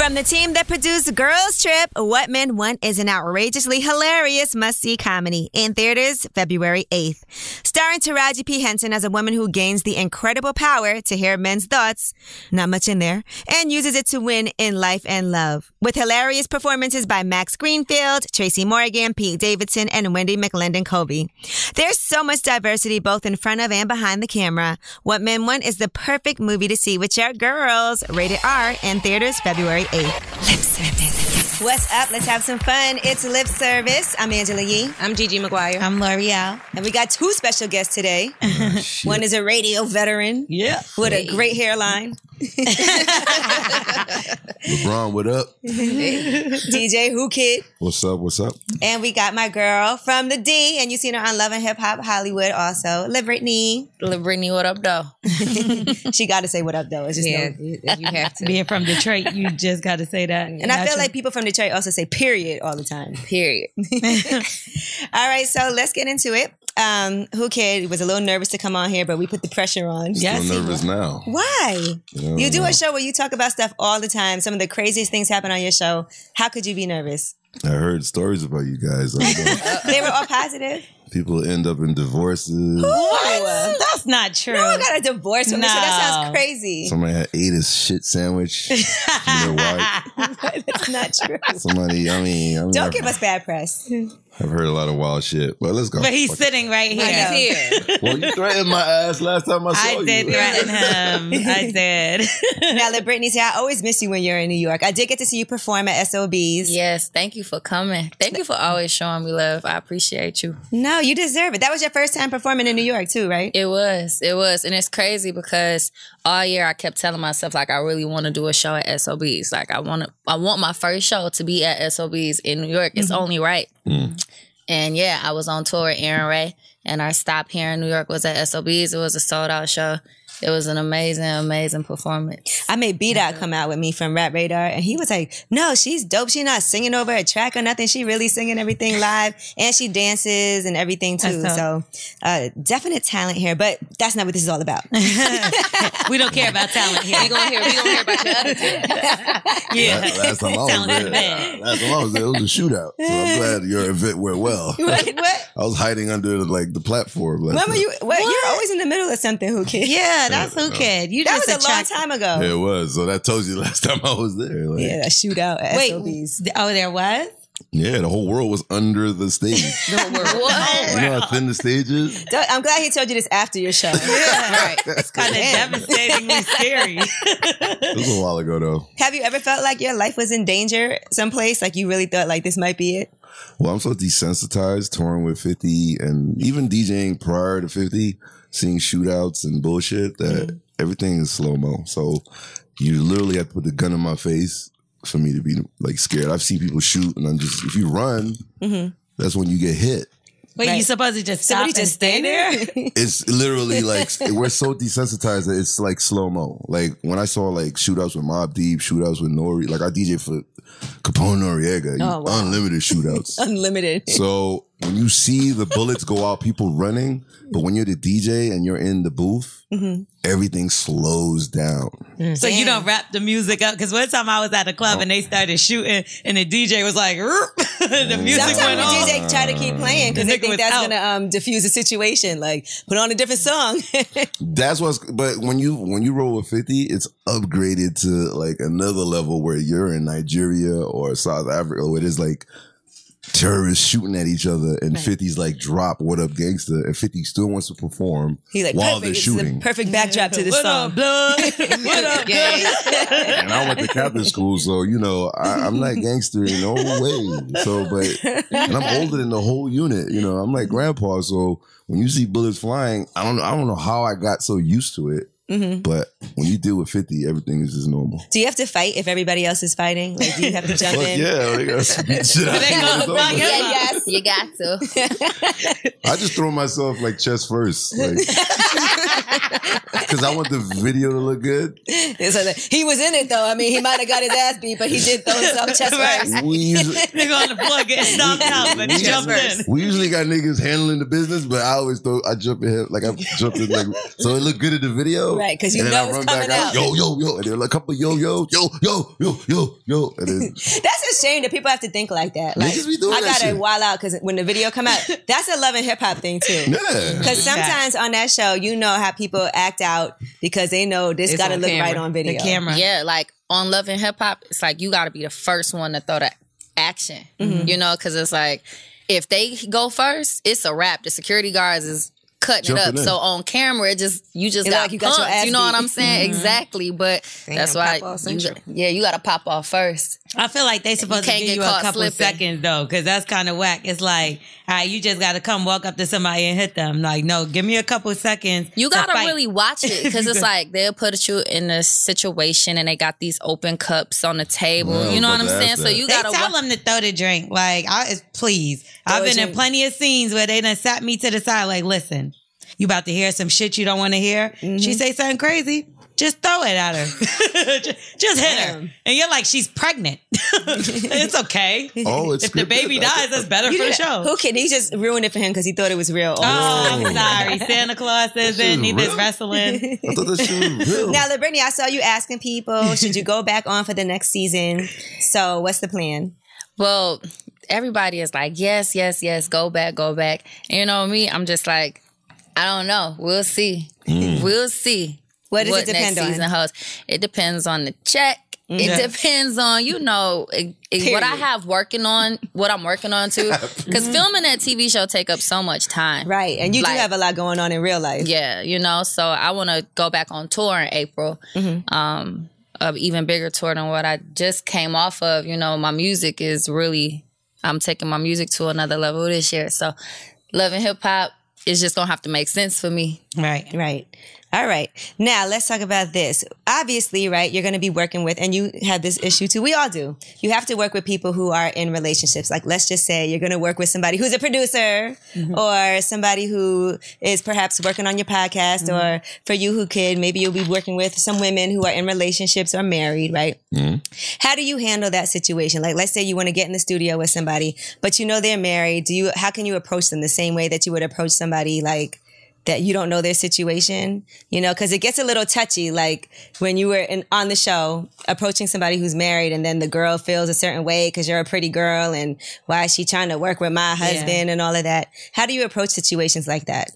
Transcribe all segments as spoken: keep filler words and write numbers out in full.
From the team that produced Girls Trip, What Men Want is an outrageously hilarious must-see comedy in theaters February eighth. Starring Taraji P. Henson as a woman who gains the incredible power to hear men's thoughts, not much in there, and uses it to win in life and love. With hilarious performances by Max Greenfield, Tracy Morgan, Pete Davidson, and Wendy McLendon-Covey. There's so much diversity both in front of and behind the camera. What Men Want is the perfect movie to see with your girls. Rated R in theaters February eighth. Lip Service. What's up? Let's have some fun. It's Lip Service. I'm Angela Yee. I'm Gigi McGuire. I'm L'Oreal. And we got two special guests today. Oh, One is a radio veteran. Yeah. With a great hairline. LeBron, what up? D J Who Kid. What's up? What's up? And we got my girl from the D, and you seen her on Love and Hip Hop Hollywood also. Lil Brittany. Lil Brittany, what up, though? She got to say what up, though. It's just yeah, no... you, you have to. Being from Detroit, you just got to say that. And I feel like people from Detroit also say period all the time. Period. All right, so let's get into it. Um, Who Kid was a little nervous to come on here, but we put the pressure on. Yes, Still nervous now. Why? You, you do know. a show where you talk about stuff all the time. Some of the craziest things happen on your show. How could you be nervous? I heard stories about you guys. They were all positive. People end up in divorces. What? That's not true. No one got a divorce from no. this. That sounds crazy. Somebody had ate a shit sandwich from their wife. That's not true. Somebody, I mean, I mean Don't I've, give us bad press. I've heard a lot of wild shit. But let's go. But he's Fuck sitting right here. He's here. Well, you threatened my ass last time I saw I you. did threaten him. I did. Now, let Brittany say, I always miss you when you're in New York. I did get to see you perform at S O Bs. Yes, thank you for coming. Thank you for always showing me love. I appreciate you. No, you deserve it. That was your first time performing in New York too, right? It was. It was. And it's crazy because all year I kept telling myself, like, I really want to do a show at S O Bs. Like, I want to, I want my first show to be at S O Bs in New York. It's mm-hmm. only right. Mm. And yeah, I was on tour with Aaron Ray, and our stop here in New York was at S O Bs. It was a sold out show. It was an amazing, amazing performance. I made B-Dot come out with me from Rap Radar, and he was like, no, she's dope. She's not singing over a track or nothing. She really singing everything live, and she dances and everything too. So uh, definite talent here, but that's not what this is all about. We don't care about talent here. We gonna hear, we gonna hear about your other talent. Yeah. Last, last time I was there, last time I was there, it was a shootout. So I'm glad your event went well. What? What? I was hiding under like the platform. When were you? What? You're always in the middle of something, Who Kid? Yeah, that's Who Kid. You that just was a attract- long time ago. Yeah, it was. So that tells you last time I was there. Like, yeah, a shootout at Wait, S O Bs. oh, there was? Yeah, the whole world was under the stage. What? You know how thin the stage is? I'm glad he told you this after your show. Yeah, right. It's kind of devastatingly scary. It was a while ago, though. Have you ever felt like your life was in danger someplace? Like you really thought like this might be it? Well, I'm so desensitized touring with fifty and even DJing prior to fifty, seeing shootouts and bullshit that mm-hmm. everything is slow-mo. So you literally have to put the gun in my face for me to be like scared. I've seen people shoot and I'm just, if you run, mm-hmm. that's when you get hit. Wait, right. you supposed to just stop so and stay there? It's literally like, we're so desensitized that it's like slow-mo. Like when I saw like shootouts with Mobb Deep, shootouts with Nori, like I D J for Capone Noriega, oh, wow. unlimited shootouts. Unlimited. So when you see the bullets go out, people running, but when you're the D J and you're in the booth, mm-hmm. everything slows down. Mm. So Damn. You don't wrap the music up? Because one time I was at a club oh. and they started shooting and the D J was like, the music Sometimes went the on. D J try to keep playing because they think that's going to um, diffuse the situation. Like, put on a different song. That's what's, but when you, when you roll with fifty, it's upgraded to like another level where you're in Nigeria or South Africa, where it is like terrorists shooting at each other and right. fifty's like, drop What Up Gangsta, and fifty still wants to perform he like, while perfect. they're It's shooting. the perfect backdrop to this what song. Up, blood? What up, blood? And I went to Catholic school, so you know I, I'm not gangster in no way. So, but and I'm older than the whole unit. You know, I'm like grandpa. So when you see bullets flying, I don't know. I don't know how I got so used to it. Mm-hmm. But when you deal with fifty, everything is just normal. Do you have to fight if everybody else is fighting? Like, do you have to jump Fuck in? Yeah, they gotta beat shit out. They gonna yeah, yes, you got to. I just throw myself like chest first. Like, Because I want the video to look good. So the- he was in it though. I mean, he might have got his ass beat, but he did throw himself chest first. We usually, Nigga on the floor getting stomped out, but he we, jumped in. we usually got niggas handling the business, but I always throw, I jump in, like I jumped in, like, so it looked good in the video. Right, 'cause you and then know I it's run back coming out. Yo, yo, yo. And they're like, a couple yo, yo, yo, yo, yo, yo, yo. And then, That's a shame that people have to think like that. Like, Niggas be doing I that gotta shit. wild out because when the video come out, that's a love and hip hop thing too. yeah. Because sometimes on that show, you know how people act out because they know this It's got to on look camera. right on video. The camera. Yeah, like on Love and Hip Hop, it's like you got to be the first one to throw the action, Mm-hmm. you know, because it's like if they go first, it's a wrap. The security guards is cutting it Jumping up. in. So on camera, it just you just It got like you got your punked. ass You know what beat. I'm saying? Exactly. But that's why, pop off you, central. yeah, you got to pop off first. I feel like they supposed to can't give get you a caught couple slipping. seconds though, because that's kind of whack. It's like, all right, you just got to come walk up to somebody and hit them. Like, no, give me a couple seconds. You to gotta fight. really watch it because it's like they'll put you in a situation and they got these open cups on the table. Yeah, I you know was what I'm about to saying? ask So that. you They gotta tell wa- them to throw the drink. Like, I is please. Throw I've a been in drink. plenty of scenes where they done sat me to the side. Like, listen, you about to hear some shit you don't want to hear. Mm-hmm. She say something crazy. Just throw it at her. just, just hit her. Damn. And you're like, she's pregnant. It's okay. Oh, it's If the scripted? baby dies, that's better You for the did- show. Who can? He just ruined it for him because he thought it was real. Oh, I'm sorry. Santa Claus shit isn't. is Neither is real? wrestling. I thought that shit was real. Now, LaBrittany, I saw you asking people, should you go back on for the next season? So, what's the plan? Well, everybody is like, yes, yes, yes, go back, go back. And you know me, I'm just like, I don't know. We'll see. We'll see. What does it depend next on? season holds. It depends on the check. Yeah. It depends on, you know, it, it- what I Period. have working on, what I'm working on too. Because filming that T V show take up so much time. Right. And you Like- do have a lot going on in real life. Yeah, you know, so I want to go back on tour in April. Um, an even bigger tour than what I just came off of. You know, my music is really, I'm taking my music to another level this year. So, Love and Hip Hop is just gonna have to make sense for me. Right. Right. All right. Now let's talk about this. Obviously, right, you're going to be working with, and you have this issue too. We all do. You have to work with people who are in relationships. Like, let's just say you're going to work with somebody who's a producer or somebody who is perhaps working on your podcast, or for you who could, maybe you'll be working with some women who are in relationships or married, right? How do you handle that situation? Like, let's say you want to get in the studio with somebody, but you know they're married. Do you, how can you approach them the same way that you would approach somebody like, that you don't know their situation, you know, because it gets a little touchy. Like when you were in, on the show approaching somebody who's married, and then the girl feels a certain way because you're a pretty girl, and why is she trying to work with my husband and all of that? How do you approach situations like that?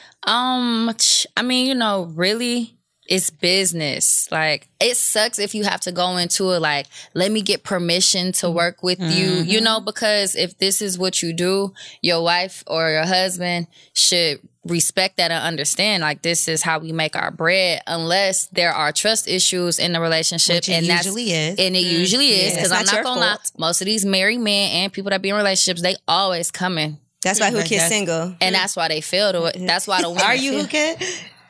Um, I mean, you know, really, it's business. Like, it sucks if you have to go into it like, let me get permission to work with you, you know, because if this is what you do, your wife or your husband should respect that and understand, like, this is how we make our bread, unless there are trust issues in the relationship. Which it and usually that's, is. And it usually is, because It's I'm not not your gonna lie, fault. most of these married men and people that be in relationships, they always coming. That's why who Like kids that's- single. And that's why they feel to it. That's why the women Are you feel- who kid?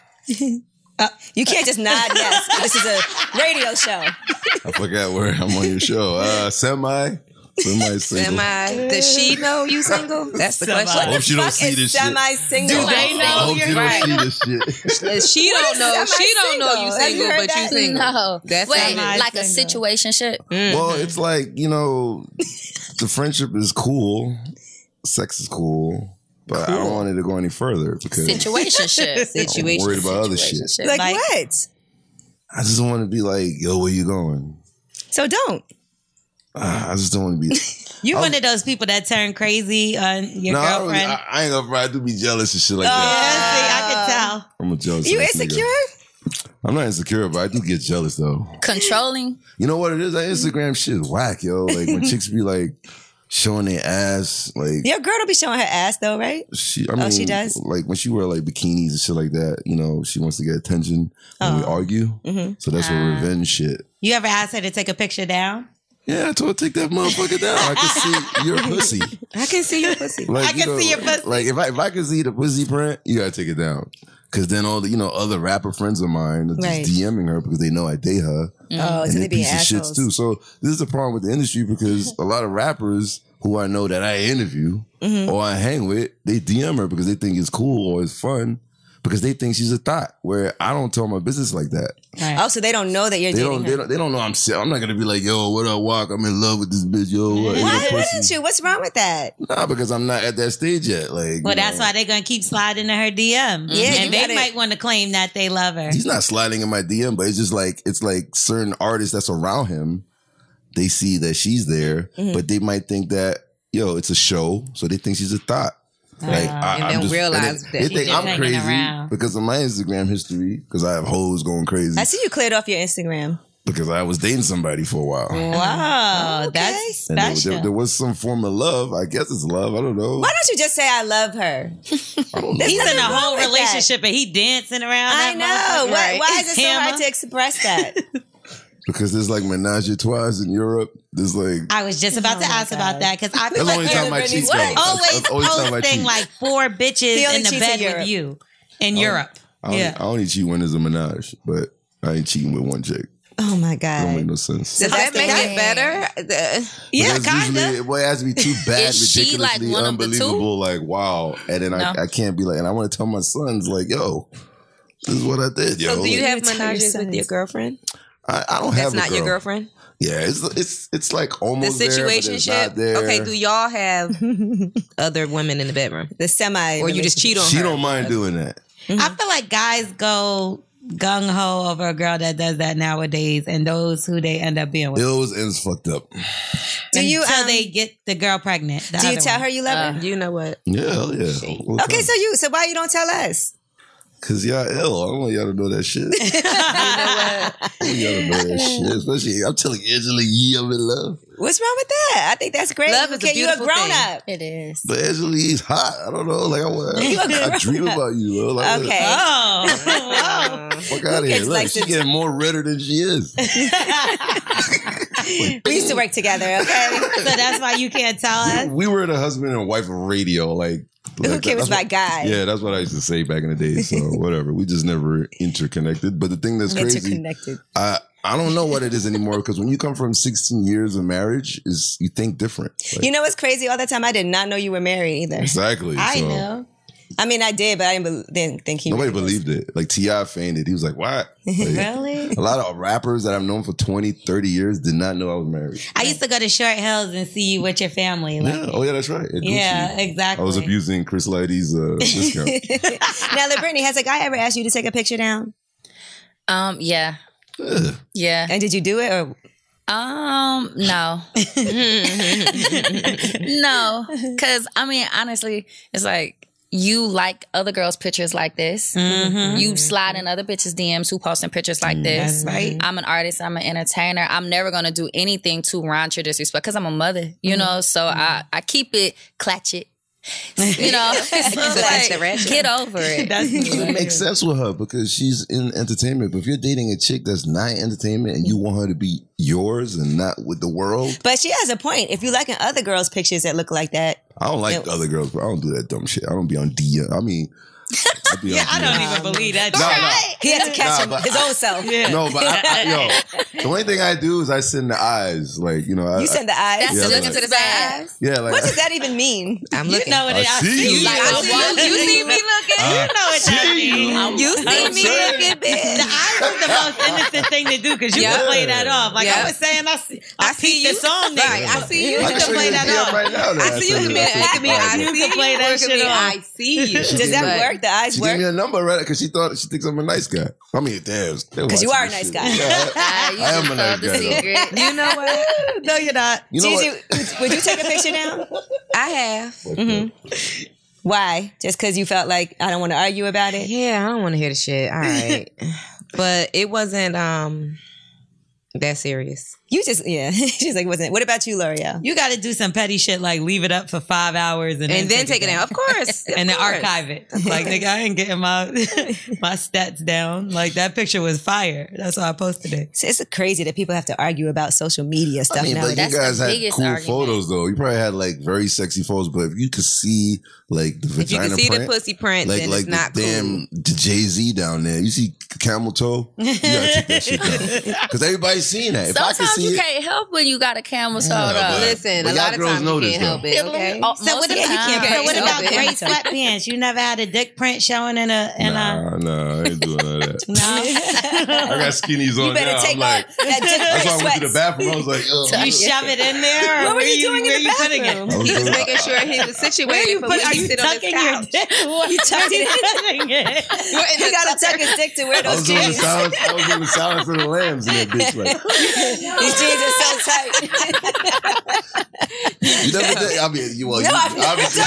You can't just nod yes. This is a radio show. I forgot where I'm on your show. Uh, semi. Semi single. Am I? Does she know you single? That's the Semi. I question. hope she don't Fuck see is this shit. semi-single. Do they know I hope you're she don't right? see this shit. She What don't is know. She don't know you semi-single? Have you single, heard but you that? single. No. That's Wait, how it like a single. situationship? Well, it's like, you know, the friendship is cool. Sex is cool. But I don't want it to go any further because Situationship. I'm Situation. worried about other shit. Situationship. Like, Like- what? I just don't want to be like, yo, where you going? So don't. Uh, I just don't want to be. You I was- one of those people that turn crazy on your no, I, don't, girlfriend. I, I ain't gonna lie. I do be jealous and shit like yeah, that. see, I can tell. I'm a jealous. You ass nigga. insecure? I'm not insecure, but I do get jealous though. Controlling. You know what it is? That Instagram shit is whack, yo. Like when chicks be like showing their ass, like Your girl don't be showing her ass though, right? she. I mean, Oh, she does? Like when she wear like bikinis and shit like that. You know, she wants to get attention when we Oh. argue. Mm-hmm. So that's what revenge shit. You ever asked her to take a picture down? Yeah, I told her take that motherfucker down. I can see your pussy. I can see your pussy. Like, I you can know, see your pussy. Like if I if I can see the pussy print, you gotta take it down. Cause then all the you know other rapper friends of mine are just Right. DMing her because they know I date her. Oh, And so they they being piece of shits assholes. too. So this is the problem with the industry because a lot of rappers who I know that I interview Mm-hmm. or I hang with, they D M her because they think it's cool or it's fun. because they think she's a thought. Where I don't tell my business like that. Right. Oh, so they don't know that you're They dating don't, her. they don't. They don't know I'm. I'm not gonna be like, yo, what up, Walk? I'm in love with this bitch, yo. What, Why you know, wouldn't pussy. you? What's wrong with that? Nah, because I'm not at that stage yet. Like, Well, you that's know, why they're gonna keep sliding to her D M. Yeah, you and they gotta- might want to claim that they love her. he's not sliding in my D M, but it's just like it's like certain artists that's around him. They see that she's there, Mm-hmm. but they might think that yo, it's a show, so they think she's a thought. Like I, And I'm don't just, realize and that they, they she's think just I'm hanging crazy around. because of my Instagram history. Because I have hoes going crazy. I see you cleared off your Instagram. Because I was dating somebody for a while. Wow, Okay. that's And there, special. there, there was some form of love. I guess it's love. I don't know. Why don't you just say I love her? I don't know. He's in nothing a wrong whole with that. relationship and he dancing around. I that know. motherfucker. Why, Right. why is it so Hammer. hard to express that? Because there's like menage a trois in Europe. There's like I was just about Oh to my ask about God. that because I that's feel the like only you're time I Brittany's cheat. what? though. That's- always that's the only time I posting cheat. like four bitches He only in the cheats in bed Europe. with you in Europe. I only, Yeah. I only cheat when there's a menage, but I ain't cheating with one chick. Oh my It don't make God. no sense. Does that the make guy. it better? The- Yeah, Because kind usually, of. well, it has to be too bad, Is she, like, ridiculously one of the two? unbelievable, like wow. And then No. I, I can't be like, and I want to tell my sons, like, yo, this is what I did, yo. So do you Like, have Tell your menages with your sons. girlfriend? I, I don't That's have a not your girl. girlfriend? Yeah, it's it's it's like The almost there, but it's situationship? not there. Okay, do y'all have other women in the bedroom? The semi. Or you just cheat on She her? don't mind doing that. I feel like guys go gung ho over a girl that does that nowadays, and those who they end up being with. It always ends fucked up. Do you, until um, they get the girl pregnant. the Do you other tell one. her you love her? You know what? Yeah, hell yeah. Okay, so you. So why you don't tell us? Cause y'all ill. I don't want y'all to know that shit. You know what? I don't want y'all to know that shit. Especially, I'm telling Angela Yee I'm in love. What's wrong with that? I think that's great. Love is a Okay, you're a beautiful grown thing. up. It is. But Angela Yee's hot. I don't know. Like I, want, I, I dream about you. Bro. Like, Okay. Oh, wow. Fuck out of here. gets Look, like she to- getting more redder than she is. We used to work together. Okay. So that's why you can't tell us. We were the husband and wife of radio. Like, Who like cares that's about what- guy? Yeah, that's what I used to say back in the day. So whatever. We just never interconnected. But the thing that's crazy, Interconnected. I I don't know what it is anymore because when you come from sixteen years of marriage, is you think different. Like, You know what's crazy? All the time, I did not know you were married either. exactly. I so know. I mean, I did, but I didn't, be- didn't think he. Nobody really was. believed it. Like T I fainted. He was like, "What?" Like, Really? a lot of rappers that I've known for twenty, thirty years did not know I was married. I used to go to Short Hills and see you with your family. Like, Yeah. Oh yeah, that's right. At yeah, Gucci. exactly. I was abusing Chris Lighty's uh, discount. Now, Brittany, has a guy ever asked you to take a picture down? Um, yeah. Ugh. Yeah. And did you do it? Or Um, no. No. Cause I mean, honestly, it's like you like other girls' pictures like this. Mhm. You slide in other bitches' D Ms who posting pictures like this. That's right. I'm an artist. I'm an entertainer. I'm never gonna do anything to raunch or disrespect because I'm a mother, you know. So I I keep it clatchet. You know, so that's the like, ratchet. get over it. That's It makes sense with her because she's in entertainment. But if you're dating a chick that's not in entertainment and you want her to be yours and not with the world, but she has a point. If you liking other girls' pictures that look like that, I don't like Yeah. other girls, but I don't do that dumb shit. I don't be on D M. I mean, I be Yeah, on I D M. don't even believe that. No, no. he had to catch Nah, him, but his own self. Yeah. No, but I, I, yo, the only thing I do is I send the eyes, like you know. I, You send the eyes. That's Yeah, to like- look into the side. yeah, like What does that even mean? I'm You looking. know what I it I see see you. you. Like, I I see want- you see me looking. You know what that means. You see me saying. looking, The bitch. eyes is the most innocent thing to do because you Yeah. can play that off. Like Yeah. I was saying, I see, I, I see peeped you. the song. Right, nigga. I see you. You I can can play show you that the D M off. right now. then. I see you. send It it. could be, it could be I You see can play you, that or it could shit be off. I see you. Does that But- work? The eyes She work? gave me a number, right? Because she thought she thinks I'm a nice guy. I mean, damn. Because you are a nice guy. Yeah, Ah, you I am just a nice told the guy. though. secret. You know what? No, you're not. You know Gigi, what? would, would you take a picture down? I have. Mm-hmm. Why? Just because you felt like I don't want to argue about it? Yeah, I don't want to hear the shit. All right. But it wasn't um that serious. You just, yeah. She's like, wasn't. What about you, L'Oreal? You got to do some petty shit like leave it up for five hours and, And then take it down. Of course. Of and then course. archive it. Like, nigga, I ain't getting my my stats down. Like, that picture was fire. That's why I posted it. It's, it's crazy that people have to argue about social media stuff I mean, now. but you That's guys the had biggest cool argument. photos though. You probably had like very sexy photos, but if you could see like the If you vagina can see print, the pussy print, like then like it's not the damn cool. Jay Z down there, you see camel toe, you gotta take that shit down. Because everybody's seeing that. If I Sometimes can see you it, can't help when you got a camel toe. Yeah, though. but- Listen, But a y'all lot of girls times know you this, can't help though. it. Okay. Oh, So most what, of the about, time. so what Okay, about so- gray sweatpants? You never had a dick print showing in a in a nah, nah, I ain't doing none of that. no. I got skinnies on You better now. take I'm like, off that dick that's why I went to the sweats. bathroom. I was like, yo. You shove it in there. Or What were where you doing in where the you putting bathroom? it? I was He was doing- making sure he was situated for But when are he you sit on his tucking your couch. dick? You tucked it in. Tucking it. You gotta tuck his dick to wear I those was doing the jeans. silence. I was doing the silence of the lambs in that bitch. Like, These jeans are so tight. you never did. I mean, you well, No, you, I've never obviously-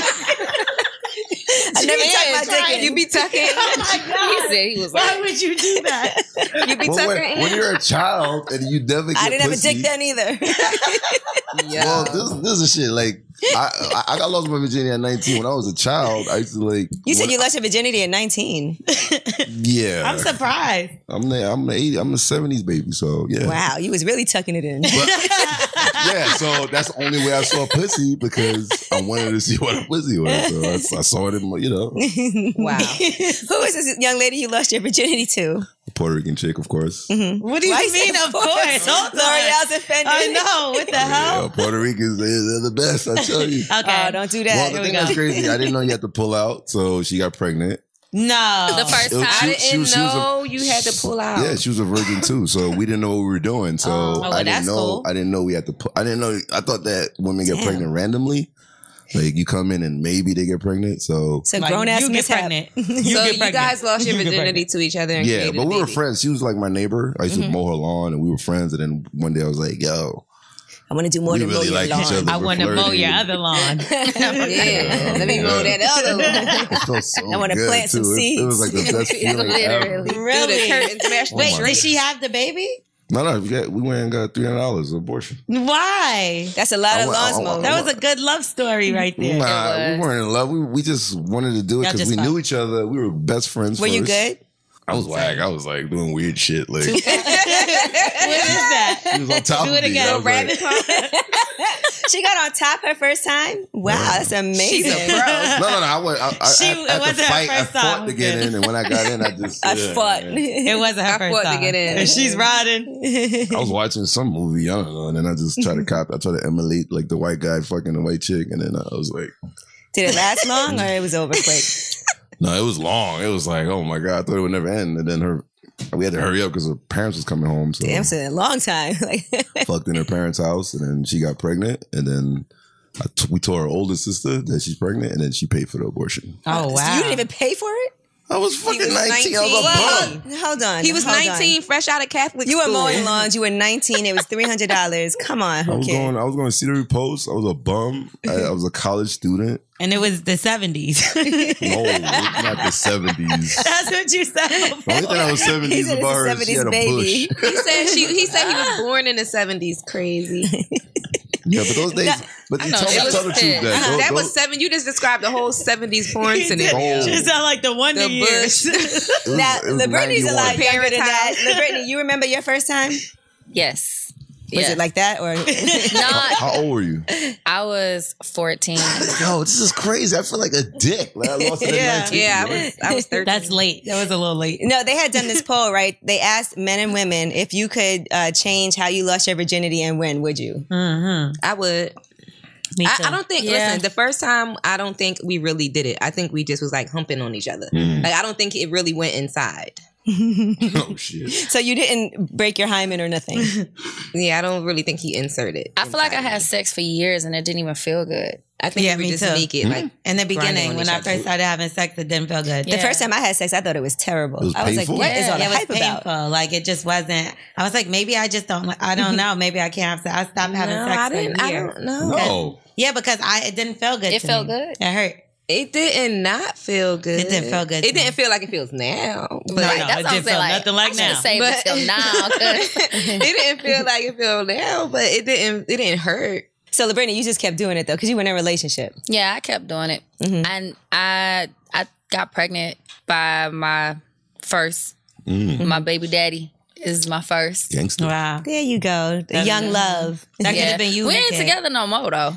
I never tucked my dick in. You be tucking. He said he was Why like, would you do that? You be Well, tucking. when, when you're a child and you never get I didn't have a pussy, dick then either. Yeah. Well, this, this is shit. Like, I, I I got lost my virginity at nineteen. When I was a child, I used to like. You said when- you lost your virginity at nineteen. Yeah. I'm surprised. I'm the I'm the eighty, I'm the seventies baby. So yeah. Wow, you was really tucking it in. Yeah. So that's the only way I saw pussy because I wanted to see what a pussy was. So I, I saw it in my, you know, Wow. Who is this young lady you lost your virginity to? a Puerto Rican chick, of course. What do you Why you mean? say Of course. Hold on. L'Oreal's offended. I know. What the hell? Yeah, Puerto Ricans, they, they're the best. I tell you. Okay. Oh, don't do Well, that. the Here we thing go. that's crazy, I didn't know you had to pull out, so she got pregnant. No. the first It was- time. I She- she didn't was- she was a- know you had to pull out. Yeah, she was a virgin too, so we didn't know what we were doing. So Oh, well, I that's didn't know. cool. I didn't know we had to. Pu- I didn't know. I thought that women get Damn. pregnant randomly. Like you come in and maybe they get pregnant. So So Like, grown ass you get mishap. pregnant. So get you pregnant. guys lost your You get virginity pregnant. to each other. And yeah, created but a we were baby. friends. She was like my neighbor. I used Mm-hmm. to mow her lawn, and we were friends. And then one day I was like, "Yo, I want to do more we than really mow your like lawn. each other." I We're want to mow flirting. your other lawn. Yeah. Let me mow that other one. It felt so I wanna good, plant some too. It- It, was like the best feeling ever. Literally. Through Really? the curtains, smash Wait, my did God. she have the baby? No, no, we, got, we went and got three hundred dollars abortion. Why? That's a lot I of want- I lawns want- mowed. That was a good love story right there. Nah, It we was. weren't in love. We we just wanted to do it Y'all because just we fucked. knew each other. We were best friends. Were you first. good? I was whack. I was like doing weird shit. Like What is that? she was on top Do of it me. again. I was like, rabbit pump. She got on top her first time? Wow, that's amazing. She's a pro. no, no, no. I went. I, I, She- I, it had wasn't to her fight. I first fought time. to get in, and when I got in, I just I yeah, fought. yeah. It wasn't her I first fought to time. get in. And she's riding. I was watching some movie. I don't know, and then I just tried to cop. I tried to emulate like the white guy fucking the white chick, and then I was like, Did it last long or it was over quick? no, it was long. It was like, oh my god, I thought it would never end, and then her. We had to hurry up because her parents was coming home, so Damn, it's a long time. Like, fucked in her parents' house, and then she got pregnant, and then I t- we told her older sister that she's pregnant, and then she paid for the abortion. Oh, wow. So you didn't even pay for it? I was fucking was nineteen. I was a nineteen. bum. Well, hold on. He was hold on. nineteen, fresh out of Catholic You were school. mowing lawns. You were nineteen. It was three hundred dollars. Come on, I who was cares? going. I was going to Cedar Post. I was a bum. I, I was a college student. And it was the seventies. No, not the seventies. That's what you said The before. only thing I was He seventies said it's about a her is she had a seventies bush. He said she. He said he was born in the seventies. Crazy. Yeah, but those days. That- but I you know, tell, it was tell the truth. fit. That, those- That those- was seven. You just described the whole seventies porn He did. scenario. She sound like the Wonder The Years. bush. it was- Now, it was LaBrittany's a lot ninety-one. younger than that. Parent LaBrittany, you remember your first time? Was Yes. Yeah. it like that or? Not. How old were you? I was fourteen. Yo, this is crazy. I feel like a dick. Like, I lost it at Yeah. nineteen. Yeah, I was. I was thirteen. That's late. That was a little late. No, they had done this poll, right? They asked men and women if you could uh, change how you lost your virginity and when, would you? Mm-hmm. I would. Me I, too. I don't think. Yeah. Listen, the first time, I don't think we really did it. I think we just was like humping on each other. Mm. Like I don't think it really went inside. Oh shit. So you didn't break your hymen or nothing. Yeah, I don't really think he inserted. I feel like I inside had me. sex for years and it didn't even feel good. I think Yeah, we me were just too. naked. Like In the grinding beginning, on when each I other. first started having sex, it didn't feel good. The first time I had sex, I thought it was terrible. It was I was painful? like, what is all yeah, the it hype was about? painful. Like it just wasn't. I was like, maybe I just don't. I don't know. Maybe I can't have sex. I stopped having no, sex I for didn't. a I year. don't know. No. Yeah, because I it didn't feel good. It to felt me. good. It hurt. It didn't not feel good. It didn't feel good It to didn't me. feel like it feels now. But No, Right, no, that's it what I'm didn't saying. feel Like, nothing like I now. should save it till now. 'cause- it didn't feel like it felt now, but it didn't. It didn't hurt. So, LaBrittany, you just kept doing it though, because you were in a relationship. Yeah, I kept doing it, and I I got pregnant by my first, my baby daddy, This is my first. Gangster. Wow. There you go. The young love. That could Yeah. have been you. We ain't Nick. together no more though.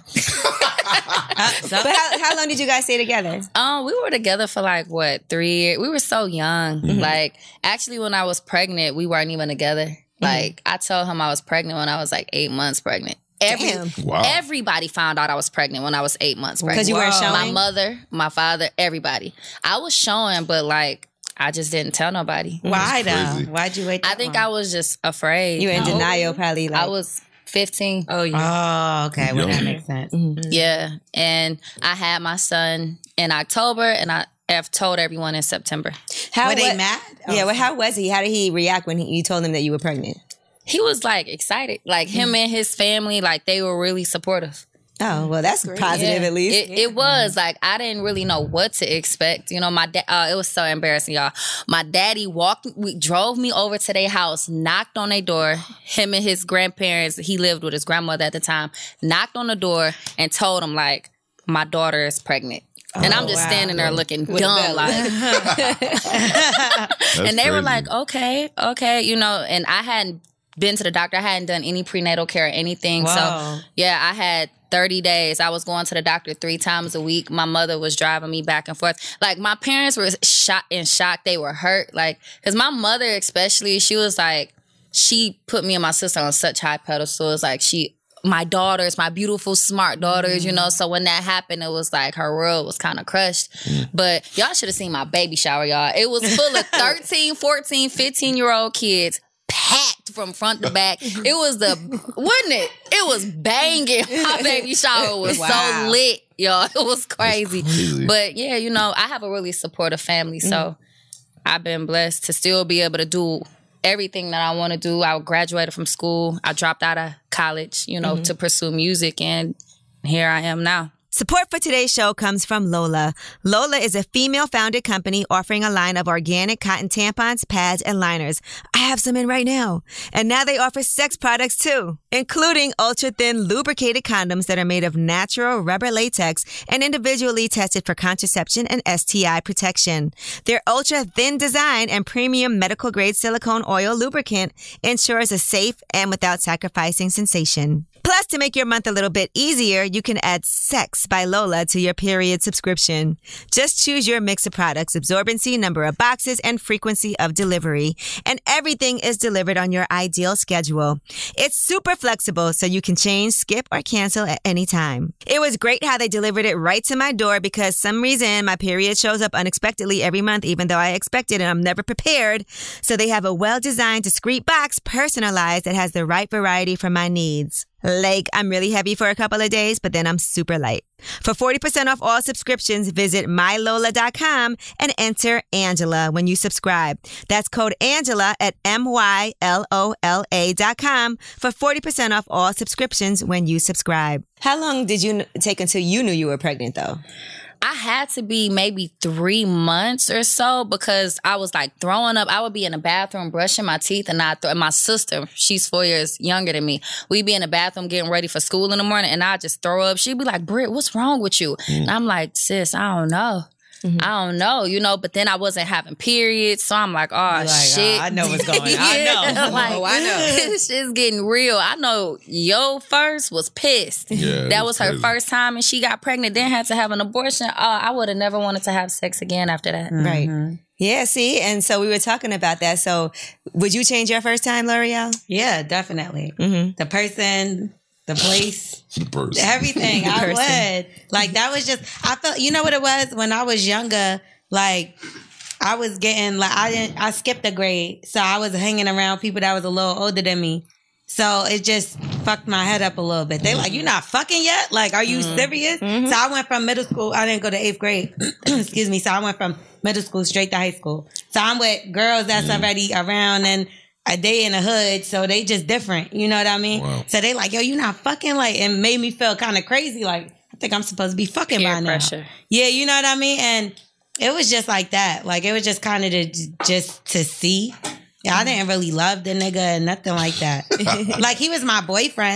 Uh, so- But how, how long did you guys stay together? Um, we were together for like what three years. We were so young. Mm-hmm. Like actually, when I was pregnant, we weren't even together. Mm-hmm. Like I told him I was pregnant when I was like eight months pregnant. Every, Damn. Wow. Everybody found out I was pregnant when I was eight months pregnant. Because you weren't Whoa. showing? My mother, my father, everybody. I was showing, but like I just didn't tell nobody. Why That's though? crazy. Why'd you wait? I that think long? I was just afraid. You were in No. denial, probably. Like, I was fifteen. Oh, yeah. Oh, okay. Well, that Young. makes sense. Yeah, and I had my son in October, and I have told everyone in September. how Were they wa- mad? Yeah, Oh, well, how was he? How did he react when he, you told him that you were pregnant? He was like excited, like him and his family, like they were really supportive. Oh, well, that's positive Yeah. at least. It, it was like I didn't really know what to expect. You know, my dad. Uh, it was so embarrassing, y'all. My daddy walked, we drove me over to their house, knocked on their door. Him and his grandparents. He lived with his grandmother at the time. Knocked on the door and told him like, my daughter is pregnant. And I'm just wow. standing there looking With a dumb, belly. like. That's And they were crazy. like, okay, okay, you know, and I hadn't been to the doctor. I hadn't done any prenatal care or anything. Whoa. So, yeah, I had thirty days. I was going to the doctor three times a week. My mother was driving me back and forth. Like, my parents were shot in shock. They were hurt. Like, because my mother especially, she was like, she put me and my sister on such high pedestals. Like, she... my daughters, my beautiful, smart daughters, you know. So when that happened, it was like her world was kind of crushed. But y'all should have seen my baby shower, y'all. It was full of thirteen, fourteen, fifteen-year-old kids, packed from front to back. It was the, wasn't it? It was banging. My baby shower was Wow. so lit, y'all. It was crazy. crazy. But yeah, you know, I have a really supportive family. So I've been blessed to still be able to do everything that I want to do. I graduated from school. I dropped out of college, you know, to pursue music. And here I am now. Support for today's show comes from Lola. Lola is a female-founded company offering a line of organic cotton tampons, pads, and liners. I have some in right now. And now they offer sex products too, including ultra-thin lubricated condoms that are made of natural rubber latex and individually tested for contraception and S T I protection. Their ultra-thin design and premium medical-grade silicone oil lubricant ensures a safe and without sacrificing sensation. Plus, to make your month a little bit easier, you can add Sex by Lola to your period subscription. Just choose your mix of products, absorbency, number of boxes, and frequency of delivery. And everything is delivered on your ideal schedule. It's super flexible, so you can change, skip, or cancel at any time. It was great how they delivered it right to my door because some reason my period shows up unexpectedly every month, even though I expect it and I'm never prepared. So they have a well-designed, discreet box, personalized, that has the right variety for my needs. Like, I'm really heavy for a couple of days, but then I'm super light. For forty percent off all subscriptions, visit my lola dot com and enter Angela when you subscribe. That's code Angela at M Y L O L A dot com for forty percent off all subscriptions when you subscribe. How long did you take until you knew you were pregnant, though? I had to be maybe three months or so because I was like throwing up. I would be in the bathroom brushing my teeth and I th- my sister, she's four years younger than me. We'd be in the bathroom getting ready for school in the morning and I'd just throw up. She'd be like, Britt, what's wrong with you? And I'm like, sis, I don't know. I don't know, you know, but then I wasn't having periods. So I'm like, oh, Like, shit. oh, I know what's going on. I Yeah, know. like, Oh, I know. This shit's getting real. I know yo first was pissed. Yeah, that was was her crazy. first time and she got pregnant, then had to have an abortion. Oh, I would have never wanted to have sex again after that. Right. Yeah, see? And so we were talking about that. So would you change your first time, L'Oreal? Yeah, definitely. Mm-hmm. The person, the place, The person. everything. I person. would. Like, that was just, I felt, you know what it was? When I was younger, like, I was getting, like, I didn't, I skipped a grade. So I was hanging around people that was a little older than me. So it just fucked my head up a little bit. They like, you not fucking yet? Like, are you serious? So I went from middle school. I didn't go to eighth grade. Excuse me. So I went from middle school straight to high school. So I'm with girls that's already around and a day in the hood. So they just different. You know what I mean? Wow. So they like, yo, you not fucking, like, and made me feel kind of crazy. Like, I think I'm supposed to be fucking Peer by now. pressure. Yeah, you know what I mean? And it was just like that. Like, it was just kind of to, just to see. Yeah, I didn't really love the nigga and nothing like that. Like, he was my boyfriend,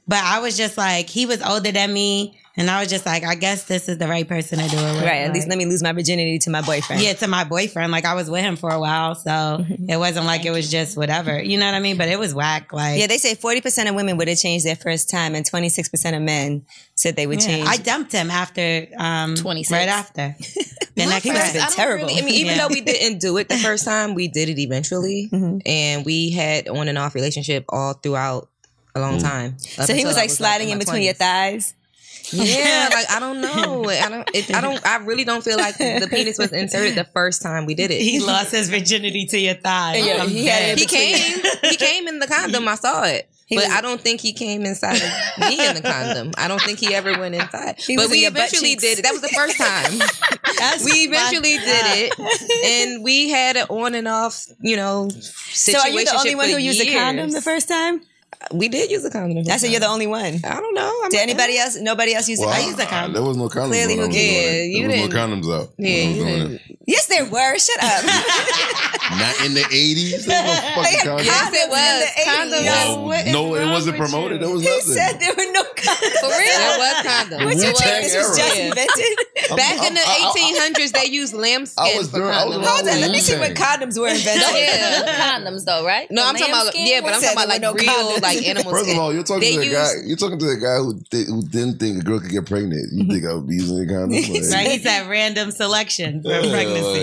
But I was just like, he was older than me. And I was just like, I guess this is the right person to do it with. Right. At like, least let me lose my virginity to my boyfriend. Yeah, to my boyfriend. Like, I was with him for a while. So it wasn't like it was just whatever. You know what I mean? But it was whack. Like, Yeah, they say forty percent of women would have changed their first time, and twenty-six percent of men said they would yeah. change. I dumped him after, um, twenty-six right after. The next He must have day. been terrible. Really, I mean, even Yeah. though we didn't do it the first time, we did it eventually, Mhm. and we had on and off relationship all throughout a long time. Up So he until was I like sliding in my between your twenties. thighs. Yeah, like I don't know. I don't. It, I don't. I really don't feel like the penis was inserted the first time we did it. He lost his virginity to your thigh. Yeah, I'm he had dead. it He came. He came in the condom. I saw it. He but was- I don't think he came inside of me in the condom. I don't think he ever went inside. He But was in we your butt eventually cheeks. did it. That was the first time. That's we eventually fucked did up. it, and we had an on and off, you know, So are you the only situationship one for who used a years. condom the first time? We did use a condom. the I first said you're the time. only one. I don't know. I'm Did anybody else? Nobody else use Well, a I, condom? used a condom. There was no condoms. Clearly, when I was who doing cares? it. You There was no didn't- condoms out. when Yeah, I was you doing didn't. it. Yes, there were. Shut up. Not in the eighties. There was no They fucking had condoms. Yes, it was. in the Condoms. eighties. Yo, what is no, it wrong wasn't with promoted. you? There was He nothing. said there were no condoms. For real, there was condoms. What you Wu-Tang think this was era. just Yeah. invented? I'm- Back in I'm- the I- I- eighteen hundreds, they used lambskin I was for doing- I was condoms. around Hold on, let me see when Wu-Tang. condoms were invented. Yeah. Condoms though, right? No, The I'm talking about lambskin yeah, but I'm ones? talking about Said like there were no real condoms. like animal First skin. of all, you're talking They to the used- guy. You're talking to the guy who did, who didn't think a girl could get pregnant. You think I would be using a condom? Like, Right, he said random selection for yeah,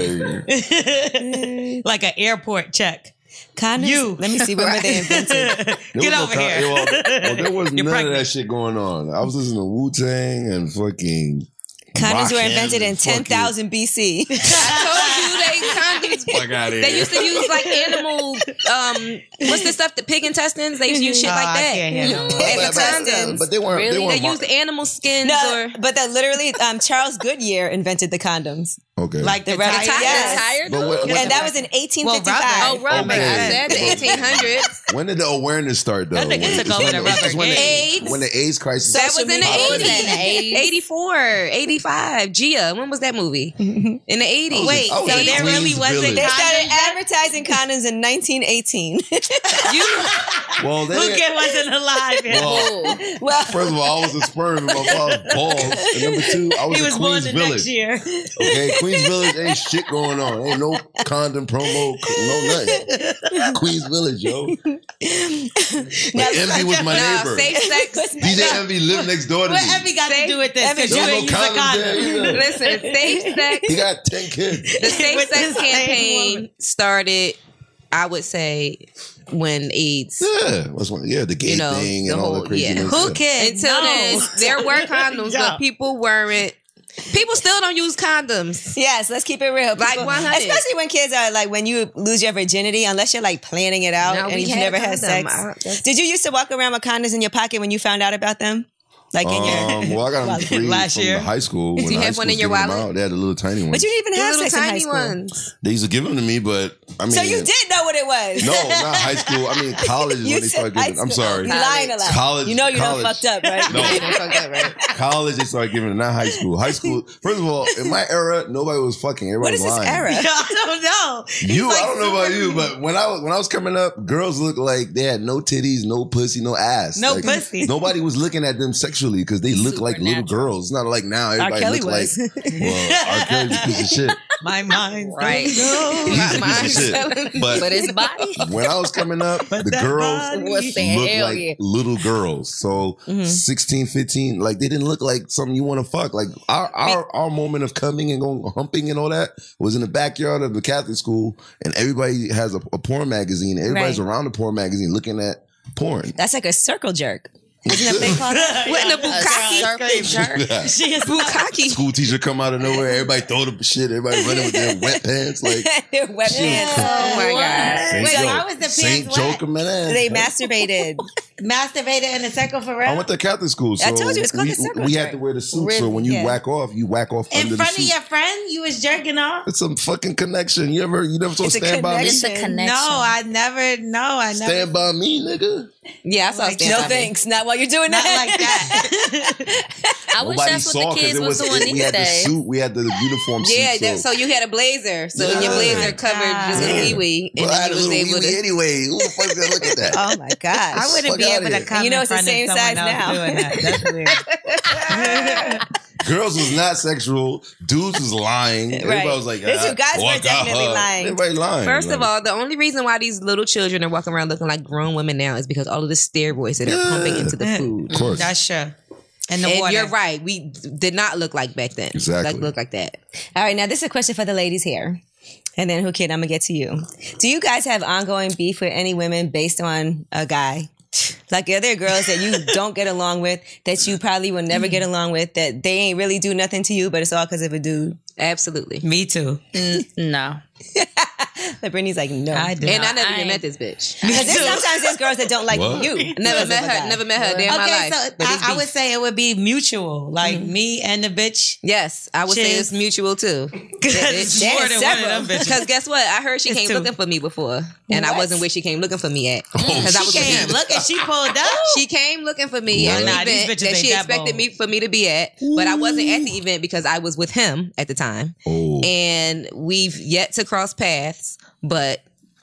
pregnancy. like, Like an airport check. Condoms? You. Let me see when were they invented. there Get was no over con- here. Well, well, there was You're none pregnant. of that shit going on. I was listening to Wu Tang and fucking. Condoms were Rakim invented in and fucking- ten thousand B C. I told you they condoms. Fuck out of here. They used to use like animal, um, what's the stuff? The pig intestines. They used to use shit Oh, like I that. can't hear no more. As a But- condom. But they weren't. Really? They, They weren't used animal skins No, or but that literally, um, Charles Goodyear invented the condoms. okay. Like the, The rubber tire. tire. Yes. Tired? but what, what, And that was in eighteen fifty-five. oh rubber. Okay. I said the eighteen hundreds. when did the awareness start though? That nigga When- took over the this rubber is when the, game. when the AIDS crisis. That was in the media. was that in the eighties. eighties? eighty-four, eighty-five. Gia, when was that movie? In the eighties. Wait, I was so in there really Queens wasn't Village. They started condoms yet? advertising condoms in nineteen eighteen. You, Well, they Who didn't- kid wasn't alive yet? well, Well, first of all, I was a sperm in my father's balls, and number two, I was, He in was born Queens the Village. next year. Okay, Queens Village ain't shit going on. Ain't no condom promo, no nothing. Queens Village, yo. Like, Envy was my nah, neighbor. safe sex. D J Envy lived next door to What me. Effie got to do with this? Effie- Because There you was ain't no use a condoms there condom. either. Listen, safe sex. He got ten kids. The safe With sex the same campaign woman. started, I would say, when AIDS. Yeah, what's one? Yeah, the gay You know, thing the and all whole- the craziness. yeah. Who yeah. cares? Until no. then, there were condoms, Yeah. but people weren't. People still don't use condoms. yes, let's keep it real. Like People- one hundred. Especially when kids are like, when you lose your virginity, unless you're like planning it out No, and we you've had never a had condom. sex. I- that's- Did you used to walk around with condoms in your pocket when you found out about them? Like in your. Um, well, I got them free Last from year. the high school. When you high have one in school your was giving them wallet? out, they had a little tiny one. But you didn't even The have little sex in high tiny school. ones. They used to give them to me, but I mean, So you did know what it was. No, not high school. I mean, college is You when they said started high giving. I'm school. sorry, You lying a lot. College- You know you done college. fucked up, right? No. You done fucked up, right? college they started giving it. Not high school. High school. First of all, in my era, nobody was fucking. What Everybody is was this lying. era? I don't know. You, He's I like don't know about super- you, but when I was when I was coming up, girls looked like they had no titties, no pussy, no ass. No Like, pussy. Nobody was looking at them sexually because they look like little Supernatural. girls. It's not like now R. everybody Kelly look was. like well, R. Kelly's a piece of shit. My mind. Right. He's a My piece of shit. mind's But, But his body when I was coming up, But the that girls body- was saying looked hell like yeah. little girls. So Mhm. sixteen, fifteen, like they didn't look like something you want to fuck. Like our, our our moment of coming and going humping and all that was in the backyard of the Catholic school, and everybody has a, a porn magazine. Everybody's Right. around the porn magazine looking at porn. That's like a circle jerk. Isn't that what they call that? What in the a bukkake? circle jerk. Yeah. She is Bukkake. School teacher come out of nowhere. Everybody throw the shit. Everybody running with their wet pants. Like They're wet pants. Oh my God. Saint Wait, Joe. how was the Saint pants Joe wet? come in. They masturbated. masturbated in a circle for real. I went to Catholic school, so I told you, it's called we, the circle we jerk. had to wear the suit. So Really? when you Yeah. whack off, you whack off in under front the of suit. your friend, you was jerking off. It's some fucking connection. You ever, you never saw It's a Stand By Me? It's a connection. connection. No, I never. No, I never. Stand By Me, nigga. Yeah, I saw Like, Stand No By Me. thanks. Not while you're doing Not that. like that. I wish Nobody that's what saw the because kids it was, was doing it, we these had the days. suit, we had the uniform Yeah, suit. that, so you had a blazer. So Yeah. your blazer Oh my covered God. just a Yeah. wee wee. But And I then had you a was little able wee-wee to. anyway. Who the fuck's gonna look at that? Oh my gosh. I wouldn't Fuck be outta able to here. come You know in it's the front of same someone size else now. doing that. That's weird. Girls was not sexual. Dudes was lying. Everybody was like, These ah, two guys oh, I were got definitely her. lying. Everybody lying. First like, of all, the only reason why these little children are walking around looking like grown women now is because all of the steroids that are Yeah. pumping into the food. of course. That's true. And the And water. you're right. We did not look like back then. Exactly. Like look like that. All right, now this is a question for the ladies here. And then, who kid, I'm going to get to you. Do you guys have ongoing beef with any women based on a guy? Like, are there girls that you don't get along with, that you probably will never get along with, that they ain't really do nothing to you, but it's all because of a dude? Absolutely. Me too. No. Like, Brittany's like, no. I do. And not. I never I even ain't- met this bitch. Because there's, sometimes there's girls that don't like What? you. Never because met of a her. guy. Never met her a day in my Okay, life. so But it's I, I would beef. say it would be mutual. Like me and the bitch. Yes, I would say Cheers. it's mutual too. Because it's Yeah, more than several. one of them bitches. Because guess what? I heard she It's came two. looking for me before, and I What? wasn't where she came looking for me at. Because I was She with came him. looking. She pulled up. She came looking for me What? at an Nah, these event bitches that ain't she that expected bold. me for me to be at, but I wasn't at the event because I was with him at the time, Oh. and we've yet to cross paths. But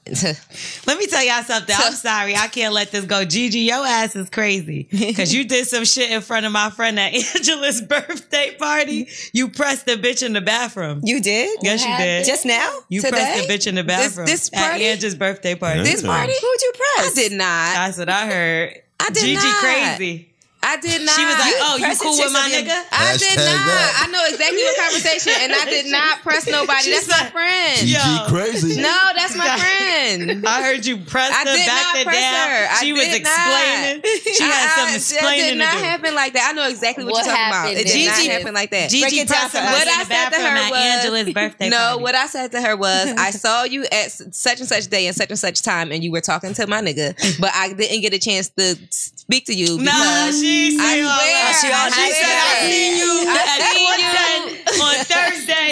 Let me tell y'all something. I'm sorry. I can't let this go. Gigi, your ass is crazy. Because you did some shit in front of my friend at Angela's birthday party. You pressed the bitch in the bathroom. You did? Yes, you did. Just now? You Today? pressed the bitch in the This- bathroom. this at party? Angela's birthday party. this Yeah. party, Who'd you I press? did not. That's what I heard. I did Gigi not. crazy. I did not. She was like, You oh, you pressed cool the with my chicks of your- nigga? I did Hashtag not. that. I know exactly what conversation, and I did not press nobody. She That's my said- friend. G G Yo. crazy. No, that's my friend. I heard you press I her did back not and press down. her. I She was did not. explaining. She had I- some I- explaining It did not to do. happen like that. I know exactly what, What you're talking about. happened It did then? not Gigi- happen like that. Gigi Break it down pressed for her us. What in I the said to bathroom her at was Angela's birthday no. party. What I said to her was, I saw you at s- such and such day and such and such time, and you were talking to my nigga, but I didn't get a chance to speak to you Nah, because she I said all swear, that. She all- I She said, I swear. seen you I at seen four you. ten on Thursday.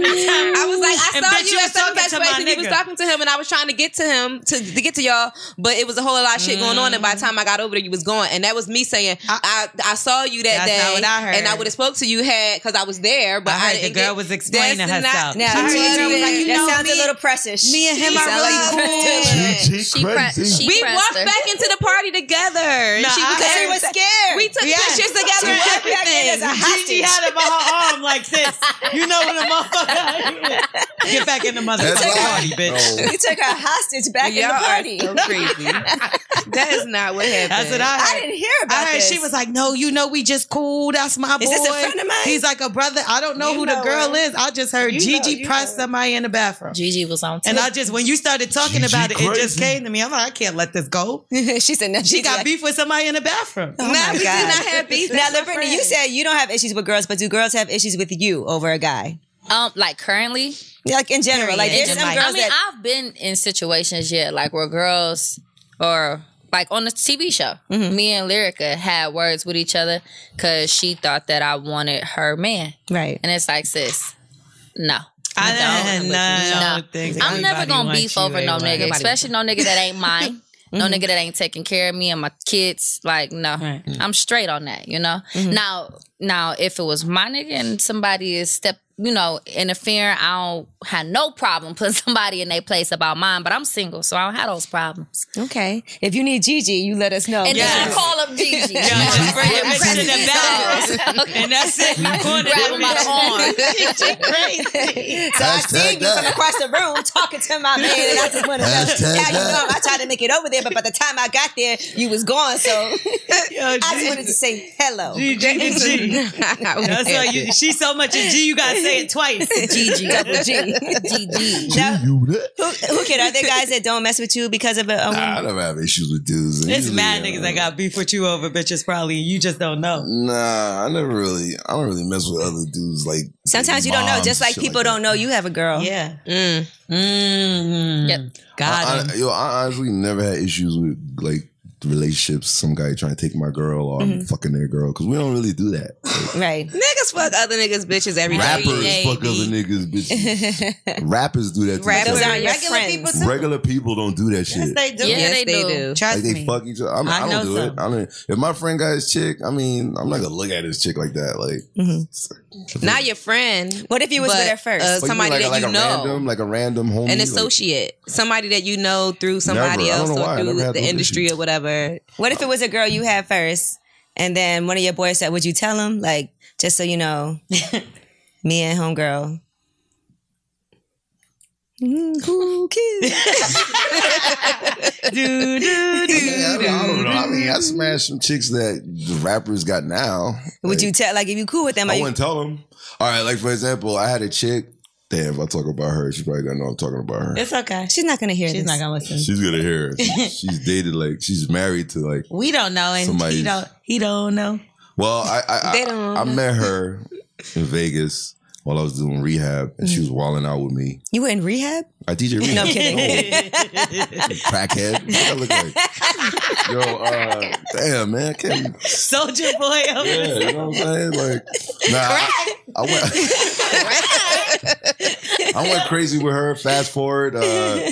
I was like, I And saw bitch, you you at was some talking such to place my and you was nigga. talking to him, and I was trying to get to him to, to get to y'all, but it was a whole lot of shit going on, and by the time I got over there, you was gone, and that was me saying, I I, I saw you that That's day, not what I heard. and I would have spoke to you had because I was there, but I I, heard the didn't girl get- was explaining that's not- herself. Now, She I was heard you. like, you that know sounds me- a little precious. Me and him are Sound really like- cool. G G She pre- crazy. she we pressed walked her. back into the party together. Nah, she was, I- She was scared. we took Yeah. pictures together and She kept acting as everything. a hostage. Gigi had him on her arm like this. You know when a motherfucker get back in the That's motherfucking why- party, bitch. No. You took her hostage back in Y'all the party. are so crazy. That is not what happened. That's what I heard. I didn't hear about I heard this. she was like, no, you know, we just cool. That's my boy. Is this a friend of mine? He's like a brother. I don't know You who know the girl her. is. I just heard You know, Gigi you press know. somebody in the bathroom. Gigi was on And tip. I just, when you started talking Gigi about it, it just crazy. came to me. I'm like, I can't let this go. she said, no, She got like, beef with somebody in the bathroom. Oh Nah, my we did God. not have beef. Now, That's my Brittany, you friend. said you don't have issues with girls, but do girls have issues with you over a guy? Um, like currently, Like in general, like Period. there's In some life. girls I mean, that I've been in situations yet, like where girls or like on the T V show, Mm-hmm. me and Lyrica had words with each other because she thought that I wanted her man, right. and it's like, sis, no. I No. don't, no, I don't think I'm never anybody gonna wants beef you over no anyway. nigga, especially no nigga that ain't mine. No nigga that ain't taking care of me and my kids. Like, no. Right. I'm straight on that, you know? Now, now if it was my nigga and somebody is step, you know, interfering, I don't have no problem putting somebody in their place about mine, but I'm single, so I don't have those problems. Okay. If you need Gigi, you let us know. And Yes. then you call up Gigi. Yeah, just bring your bitch in the bathroom. And that's it. You going to Grab him by the arm. crazy. So I Hashtag seen you from that. across the room talking to my man, and I just want to know Hashtag how you that. know. I tried to make it over there, but by the time I got there, you was gone. So Yo, I just G- wanted to say hello. G, G, to G. That's why you, she's so much a G, you gotta say it twice. Gigi, double G. G G. Now, You that? who, who kid? Are there guys that don't mess with you because of a, a Nah, I woman? never have issues with dudes. And It's usually, mad uh, niggas that got beef with you over bitches probably, and you just don't know. Nah, I never really. I don't really mess with other dudes. Like Sometimes you don't know, moms just and like shit people like don't that. know you have a girl. Yeah. Mm. Mm-hmm. Yep. Got I, him. I, yo, I honestly never had issues with like relationships, some guy trying to take my girl or I'm fucking their girl, because we don't really do that. Like, Right. Niggas fuck other niggas bitches every day. rappers baby. fuck other niggas bitches. Rappers do that. To Rappers each other. aren't your Regular friends. people too. Regular people don't do that Yes, shit. they do. Yeah, Yes, they they do. do. Trust Like they me. fuck each other. I'm, I, I don't know do some. it. I don't. If my friend got his chick, I mean, I'm not gonna look at his chick like that. Like, Not your friend. What if you was but, with her first? Uh, But you somebody like, that like you a know. random, like a random homie, An like- associate. Somebody that you know through somebody Never. I else don't know or why. I never through had the those industry issues. or whatever. What if it was a girl you had first, and then one of your boys said, "Would you tell him?" Like, just so you know, me and homegirl. Mm, cool kid. do, do, I, do, mean, I, don't, I don't know. I mean, I smashed some chicks that the rappers got now. Would Like, you tell? Like, if you cool with them, I are you, wouldn't tell them. All right, like for example, I had a chick. Damn, if I talk about her, she probably gonna know I'm talking about her. It's okay. she's not gonna hear She's this. not gonna listen. She's gonna hear it. She- she's dated like she's married to like. We don't know, and Somebody- he don't. He don't know. Well, I I, They I, don't I know. met her in Vegas while I was doing rehab, and she was wilding out with me. You were in rehab? I D J rehab. No, I'm kidding. Crackhead. What I look like? Yo, uh, damn man, I can't. Soldier boy. Over Yeah, you know what I'm saying? Like, nah, I, I went. I went crazy with her. Fast forward, uh,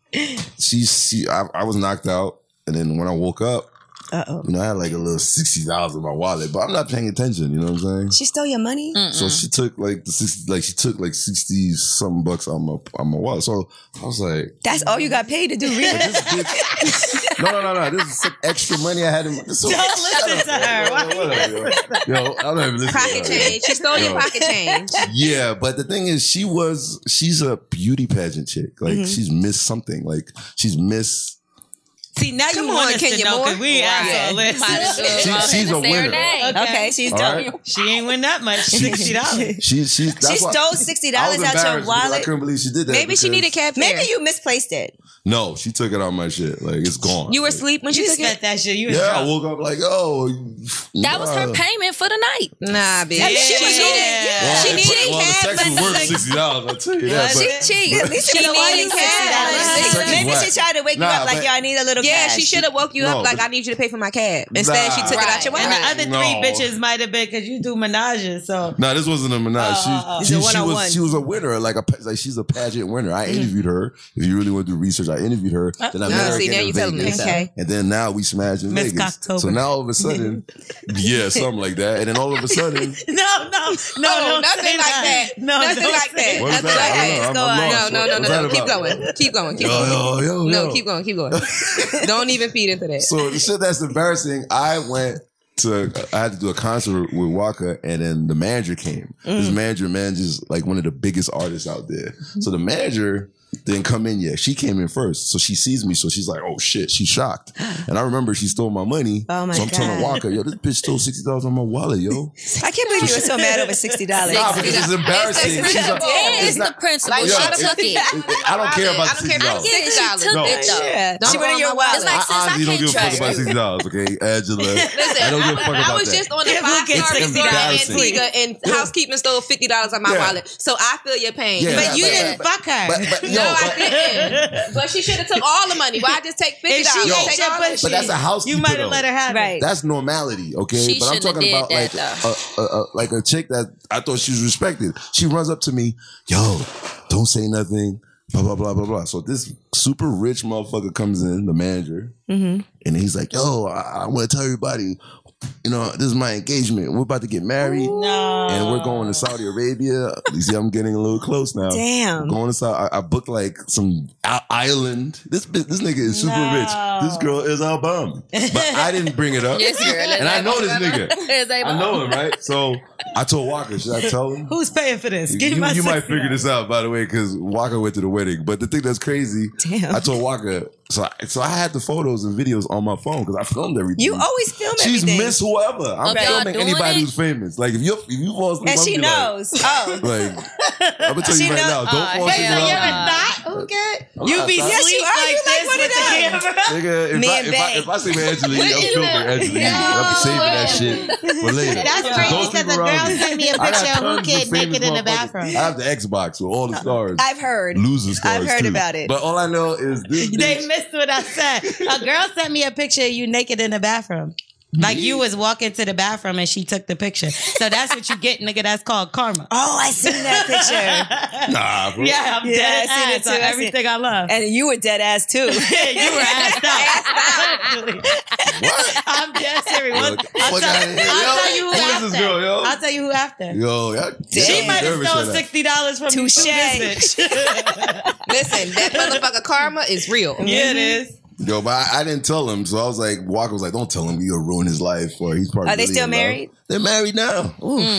she, she, I, I was knocked out, and then when I woke up, Uh oh. you know, I had like a little sixty dollars in my wallet, but I'm not paying attention. You know what I'm saying? She stole your money? So she took like the sixty, like she took like sixty something bucks on my on my wallet. So I was like, That's all you got paid to do rehab? this bitch, no, no, no, no. This is some extra money I had in. So, Don't listen to her. Why Yo, yo, I don't even listen Pocket to her. change. She stole your Yo. pocket change. Yeah, but the thing is, she was she's a beauty pageant chick. Like she's missed something. Like she's missed. See, now Come you on, want us to Kenya know Moore. because we ain't Right. asshole. Might as well She- go ahead she's and a say her winner. name. Okay, she's All dope. right? She ain't win that much. Sixty dollars. She she that's She why- stole sixty I dollars was out your embarrassed because I wallet. couldn't believe she did that. Maybe she because- needed cab fare. Maybe you misplaced it. No, she took it out my shit. Like it's gone. You were Like, asleep when she You took spent it? that shit. You was Yeah, I drunk. woke up like, oh, That was her nah. payment for the night. Nah, bitch. At least She she was needed. Yeah. She Well, needed well, the cab sex was money. worth sixty dollars. I tell you that. Was But, it? She, at least She she wanted needed sixty cash. dollars. Sex Maybe is she whack. tried to wake you Nah, up like, but- yo, I need a little Yeah, cash. she should have woke you up No, like, but- I need you to pay for my cab. Instead, Nah. she took it out your Right. And the wallet. other No. three bitches might have been because you do menages. So No, this wasn't a menage. Oh, oh, oh. She, It's she, a she one-on-one. was she was a winner. Like a pa- like she's a pageant winner. I interviewed her. If you really want to do research, I interviewed her. Then I met Uh, her see, again now in you telling me Vegas. so. Okay. And then now we smashed in Miss Vegas. Cocktober. So now all of a sudden, yeah, something like that. And then all of a sudden, no, no, no, No, don't nothing say like that. No, Nothing don't like say that. what is Nothing that? like I that. don't know. Go I'm, on. I'm No, lost. no, no, What's no, that no. Keep about? going. Keep going. Keep Yo, going. yo, yo, No, yo. keep going. Keep going. Don't even feed into that. So the shit that's embarrassing, I went to, I had to do a concert with Waka, and then the manager came. This manager manages like one of the biggest artists out there. So the manager didn't come in yet. She came in first. So she sees me. So she's like, oh shit. She's shocked. And I remember she stole my money. Oh, my so I'm telling God. Waka, yo, this bitch stole sixty dollars on my wallet, yo. I can't believe you were so mad over sixty dollars. Nah, because it's embarrassing. It's- She's a, Yeah, it's the not- principle. Like, she yeah, took it. it- I don't care about I the don't care sixty about dollars. Yeah, six she dollars. took No. it though. Yeah. Don't She go went in on your my wallet. It's like, I sis, I honestly don't can't give a fuck trust about you. sixty dollars, okay? Angela. Listen, I don't give a I, fuck I about was that. just on a Yeah, who five gets star it? resort in Embarrassing. Antigua, and housekeeping stole fifty dollars on my Yeah. wallet. So I feel your pain. Yeah. But you But- didn't fuck her. But, but, No, yo, I but, didn't. But she should have took all the money. Why just take fifty if she dollars? ate Take your all pussy, the But that's a housekeeper, you might though. have let her have Right. it. That's normality, okay? She but I'm shouldn't have talking did about like that, a, a, a, like a chick that I thought she was respected. She runs up to me, yo, don't say nothing, blah, blah, blah, blah, blah. So this super rich motherfucker comes in, the manager, and he's like, yo, I, I want to tell everybody, you know, this is my engagement. We're about to get married. No. And we're going to Saudi Arabia. You see, I'm getting a little close now. Damn. I'm going to Saudi. I, I booked like some i- island. This bi- this nigga is super No. rich. This girl is our bum. But I didn't bring it up. Yes, girl. And I know this nigga. Yes, I know him, right? So I told Walker, should I tell him? Who's paying for this? Give You, me my you might sixty figure this out, by the way, because Walker went to the wedding. But the thing that's crazy, Damn. I told Walker, so I, so I had the photos and videos on my phone because I filmed everything. You always film She's everything. Miss whoever. I'm Of y'all filming doing anybody it? who's famous. Like if you if you fall asleep, And I'm she be like- knows. Oh. Like, I'm gonna tell She you right know- now, don't Oh, fall hell asleep. no. So you're around a thought? Who get? I'm You not be a thought. Yes, sleep you are. like You like this one with of the them. camera. Nigga, if, Me I, and if, I, Bay. if I say Angela Yee, I'm filming Angela Yee. I'm saving that shit for later. That's Don't crazy sleep because a around girl me. sent me a I got picture of tons who kid famous naked in the motherfuckers. bathroom. I have the Xbox with all the stars. I've heard. Loser stars I've heard too. about it. But all I know is this They bitch, missed what I said. A girl sent me a picture of you naked in the bathroom. Like you was walking to the bathroom and she took the picture. So that's what you get, nigga. That's called karma. Oh, I seen that picture. Nah, bro. Yeah, I'm Yeah, dead I seen it ass too. on I seen everything I love. And you were dead ass too. You were assed out. What? I'm dead serious. Yo, I'll, get the tell, fuck outta here, I'll yo. tell you who, Who is after. this girl, yo? I'll tell you who after. Yo, y'all, She y'all might have nervous stole right now. sixty dollars from you Touche. from this bitch. Listen, that motherfucker karma is real. Yeah, it is. Yo, but I, I didn't tell him, so I was like, Walker was like, "Don't tell him you'll ruin his life." Or he's probably. Are they really still in love. married? They're married now.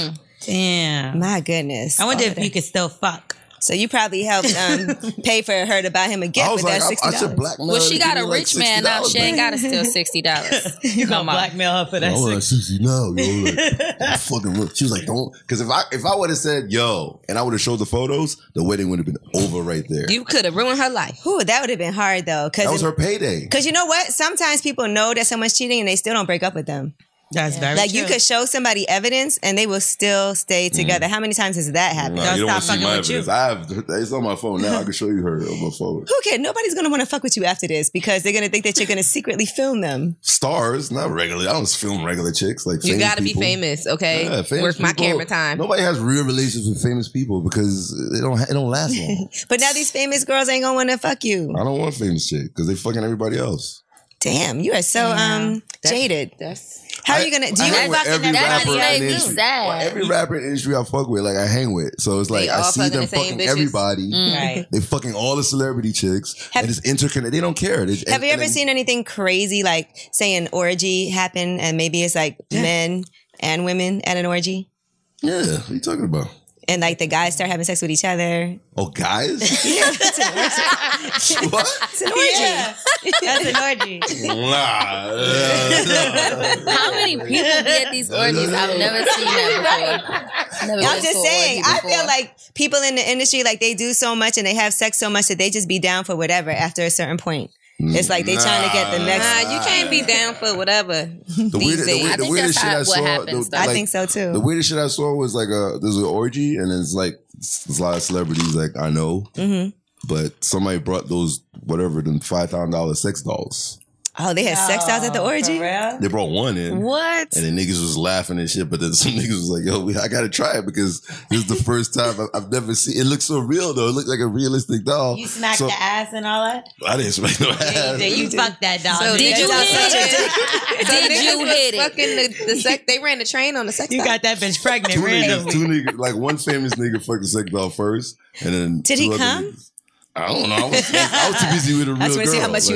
Damn. My goodness. I wonder Oh, if you could still fuck. So you probably helped um, pay for her to buy him a gift I was with like, that I, sixty I dollars. should blackmail. Well, her she to got give a me, like, rich man now. She ain't got to steal sixty dollars. You gonna No more. blackmail her for that I was shit. like sixty now, yo. Like, I'm fucking rich. She was like, "Don't," because if I if I would have said yo and I would have showed the photos, the wedding would have been over right there. You could have ruined her life. Ooh, that would have been hard though. That was Because her payday. you know what? Sometimes people know that someone's cheating and they still don't break up with them. That's very Like true. you could show somebody evidence and they will still stay together. How many times has that happened? Nah, Don't you don't stop want to see fucking my with you. evidence. I have it's on my phone now. I can show you her on my phone. Who cares? Nobody's gonna want to fuck with you after this because they're gonna think that you're gonna secretly film them. Stars, not regular. I don't film regular chicks like You famous got to be people. famous, okay? Yeah, famous Worth my people- camera time. Nobody has real relations with famous people because it don't it don't last long. But now these famous girls ain't gonna want to fuck you. I don't want famous chick because they fucking everybody else. Damn, you are so um jaded. That's How are I- you gonna? Do I you hang with fucking every everybody rapper else? in the me industry. sad. Well, every rapper in the industry I fuck with, like I hang with. So it's like They I all see fucking them the same fucking bitches. everybody. Right. They fucking all the celebrity chicks Have- and it's interconnected. They don't care. They, Have you ever seen anything crazy like say an orgy happen and maybe it's like men and women at an orgy Yeah, what are you talking about? and like the guys start having sex with each other? Oh, guys? Yeah, it's an orgy. What? It's an orgy. Yeah. That's an orgy. Nah. Uh, How many people be at these orgies? I've never seen that before. Never I'm been just to an saying, orgy I before. feel like people in the industry, like they do so much and they have sex so much that they just be down for whatever after a certain point. It's like they trying to get the next. Nah, you can't be down for whatever. The these weirdest, the, days. weird, I the think weirdest that's shit how- I what saw. happens, the, though. I like, think so too. The weirdest shit I saw was like a there's an orgy and it's like it's a lot of celebrities like I know, Mm-hmm. but somebody brought those whatever them five thousand dollar sex dolls. Oh, they had sex dolls at the orgy? For real? They brought one in. What? And then niggas was laughing and shit, but then some niggas was like, "Yo, we, I gotta try it because this is the first time I've, I've never seen." It looks so real though. It looked like a realistic doll. You smacked So- the ass and all that? I didn't smack no ass. Yeah, you fucked that dog. So nigga. did you That's hit such a it? dick. So Did niggas you was hit it? Fucking the, the sex. They ran the train on the sex. You doll. got that bitch pregnant Two niggas, randomly. two niggas, like one famous nigga fucked the sex doll first, and then Did two he other come? niggas. I don't know. I was, I was too busy with a real I just want to see how girl, much you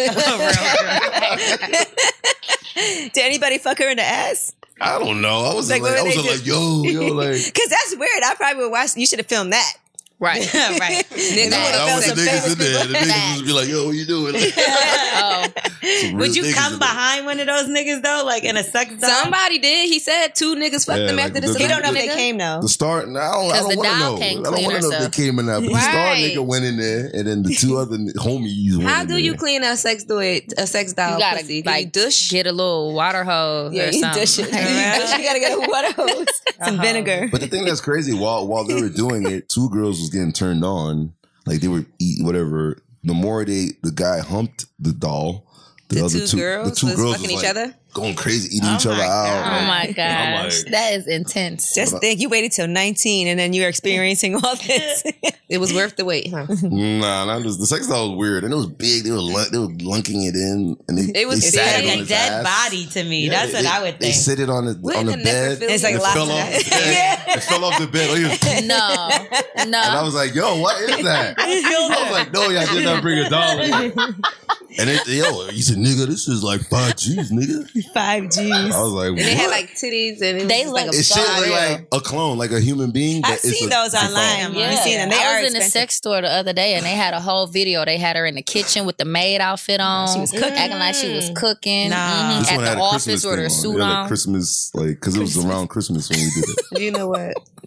like, know. Did anybody fuck her in the ass? I don't know. I was Like, like, what I were was they like, yo, yo, like. Because that's weird. I probably would watch. You should have filmed that. Right. right. Nigga, Nah, would've I found was the some niggas famous in there. The people. niggas would be like, yo, what you doing? Like, Oh, some real Would you niggas come in there. behind one of those niggas though, like in a sex doll? Somebody did. He said two niggas fucked Yeah, them like after the the- He celebrity don't know if nigga. they came though. The star, no, I don't, I 'Cause don't the want to doll know. can't I don't clean want to know if herself. they came in there. But the star Right. nigga went in there, and then the two other n- homies went How in do there. you clean a sex doll? A sex doll you gotta pussy? Do you like douche. get a little water hose Yeah, or you something. dish it. You gotta get a water hose, some Uh-huh. vinegar. But the thing that's crazy, while while they were doing it, two girls was getting turned on. Like they were eating whatever. The more they, the guy humped the doll. The, The other two two, girls the two was girls fucking was each like other? going crazy, eating Oh each other my out. God. Oh Like, my I'm gosh, like- that is intense. Just think, you waited till nineteen and then you're experiencing all this. It was worth the wait, huh? Nah, nah, the sex doll was weird, and it was big. They were lun- they were lunking it in, and they It was they big. sat It's it like on a his dead ass. body to me. Yeah, That's what they- I would They think. sit it on the Wouldn't on the the bed. necrophilia- It's like and it lots fell of off. that. Yeah, it fell off the bed. Oh, yeah. No, And I no. was like, "Yo, what is that?" I was like, "No, y'all did not bring a doll." in." And it, yo, he said, "Nigga, this is like five G's, nigga." Five G's. I was like, And they had "What?" like titties and it They was like look a It shit so look real. like a clone, like a human being. but I've it's seen a- those it's a online. doll. Yeah. You seen them? They I are was in a expensive. sex store the other day and they had a whole video. They had her in the kitchen with the maid outfit on. She was cooking. acting like she was cooking. Nah. Mhm. This At one had the a office Christmas with her thing on. suit It had, on. like Christmas, like because it was around Christmas when we did it. You know what?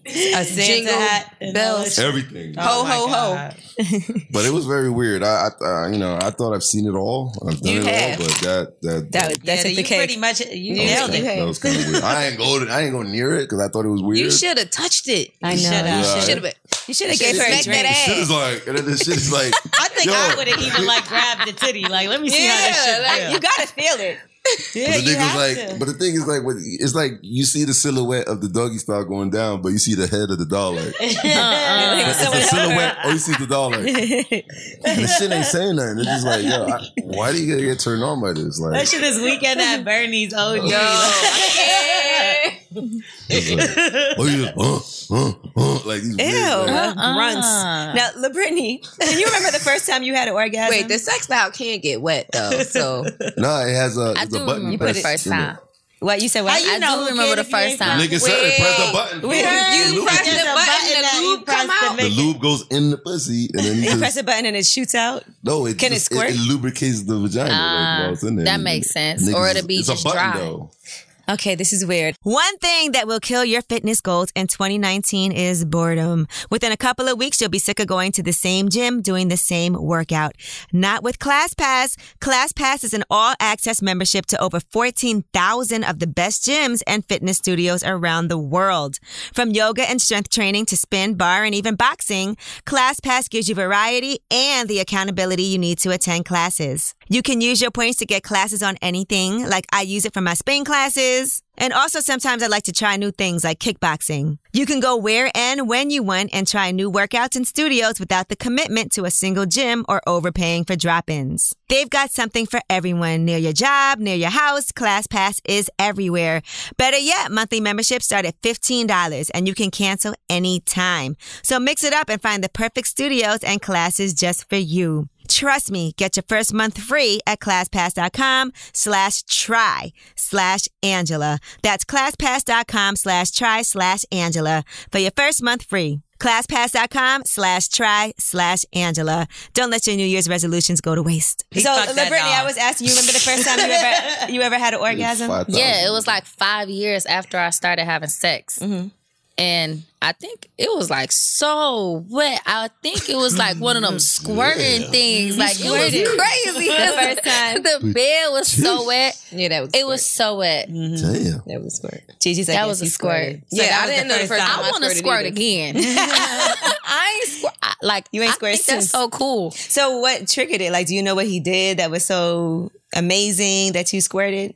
A Santa Jingle hat, and all bells. that shit. Everything. Ho, my ho, ho. God. But it was very weird. I, I uh, you know, I thought I've seen it all. I've done You it have. all, but that that That, that, that's yeah, the you cake. pretty much you that was nailed kinda- it. that was kind of weird. I ain't go. To, I ain't go near it because I thought it was weird. You should have touched it. I know. You shoulda. You Yeah. should Should have been. You should have gave her a Smack drink. that Shit ass. is like, and then this shit is like. I think Yo. I would have even like grabbed the titty. Like, let me see how this Yeah, shit like, feel. You gotta feel it. yeah, But the you thing is have like, to. but the thing is like, what it's like you see the silhouette of the doggy style going down, but you see the head of the doll like. But it's a silhouette. Oh, you see the doll like. And the shit ain't saying nothing. It's just like, yo, I, why do you get turned on by this? That Like, shit is Weekend at Bernie's O G. Yo, I can't. it's like oh, you just, uh, uh, uh, like these Ew, weird, like, grunts. Uh-uh. Now, LaBrittany, can you remember the first time you had an orgasm? Wait, the sex style can't get wet though. So nah, it has a, I it's do a button. remember the press first in it. time. What you said? What? How you I know do who remember kid the if you first ain't time. from- Nigga said it, press the button. Wait, The you lube- press There's the a button, the that you lube press come to out. The make it- lube goes in the pussy, and then you You just, press a button and it shoots out. no, it Can it just, squirt? It, it lubricates the vagina like, while it's in there. that makes sense. Or it'll be it's just a button, dry. Though. Okay, this is weird. One thing that will kill your fitness goals in twenty nineteen is boredom. Within a couple of weeks, you'll be sick of going to the same gym, doing the same workout. Not with ClassPass. ClassPass is an all-access membership to over fourteen thousand of the best gyms and fitness studios around the world. From yoga and strength training to spin, bar, and even boxing, ClassPass gives you variety and the accountability you need to attend classes. You can use your points to get classes on anything, like I use it for my spin classes. And also sometimes I like to try new things like kickboxing. You can go where and when you want and try new workouts in studios without the commitment to a single gym or overpaying for drop-ins. They've got something for everyone near your job, near your house. ClassPass is everywhere. Better yet, monthly memberships start at fifteen dollars and you can cancel anytime. So mix it up and find the perfect studios and classes just for you. Trust me, get your first month free at ClassPass.com slash try slash Angela. That's ClassPass.com slash try slash Angela for your first month free. ClassPass.com slash try slash Angela. Don't let your New Year's resolutions go to waste. He so, fucked that Brittany, I dog. was asking you, remember the first time you ever you ever had an orgasm? five thousand. Yeah, it was like five years after I started having sex. And I think it was like so wet. I think it was like one of them squirting Yeah. things. Like it was squirted. crazy. The first time. The bed was so wet. Yeah, that was. It was so wet. Damn. That was squirt. Gigi's like, That yes, was a you squirt. squirted. So Yeah, that I was didn't know the first time. I want to squirted squirt either. again. I ain't squirt. I- Like You ain't I squirted think that's since. so cool. So what triggered it? Like, do you know what he did that was so amazing that you squirted?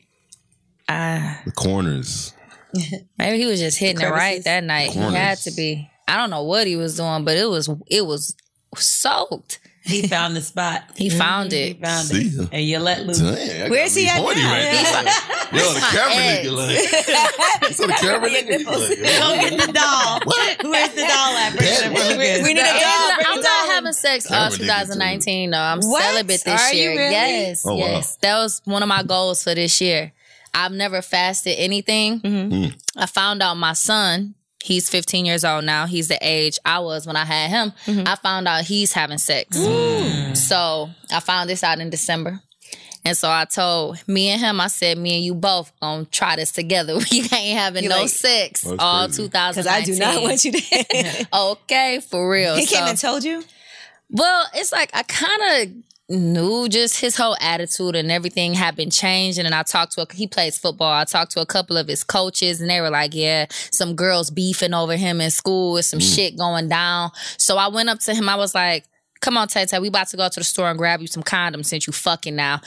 The corners. Maybe he was just hitting it right crevices? that night. He Corners. had to be. I don't know what he was doing, but it was it was soaked. He found the spot. He found He it. found See it. ya. And you let loose. Dang, I Where's got he me at horny now? right now. Yo, the camera eggs. nigga like. So the camera nigga he like, Go get the doll. Where's the doll at? Bring it That up. motherfucker. We need a I'm doll. not, Bring I'm a not doll. having sex Camera all nigga twenty nineteen though. I'm What? celibate this Are you year. really? Yes, Oh, wow. yes. That was one of my goals for this year. I've never fasted anything. Mm. I found out my son, he's fifteen years old now. He's the age I was when I had him. I found out he's having sex. So I found this out in December. And so I told me and him, I said, me and you both gonna try this together. We ain't having You no like- sex That's all crazy. two thousand Because I nineteen. do not want you to. Okay, for real. He came So- and told you? well, it's like I kind of knew just his whole attitude and everything had been changed. And then I talked to a, he plays football. I talked to a couple of his coaches and they were like, yeah, some girls beefing over him in school with some shit going down. So I went up to him. I was like, come on, Tay Tay, we about to go to the store and grab you some condoms since you fucking now.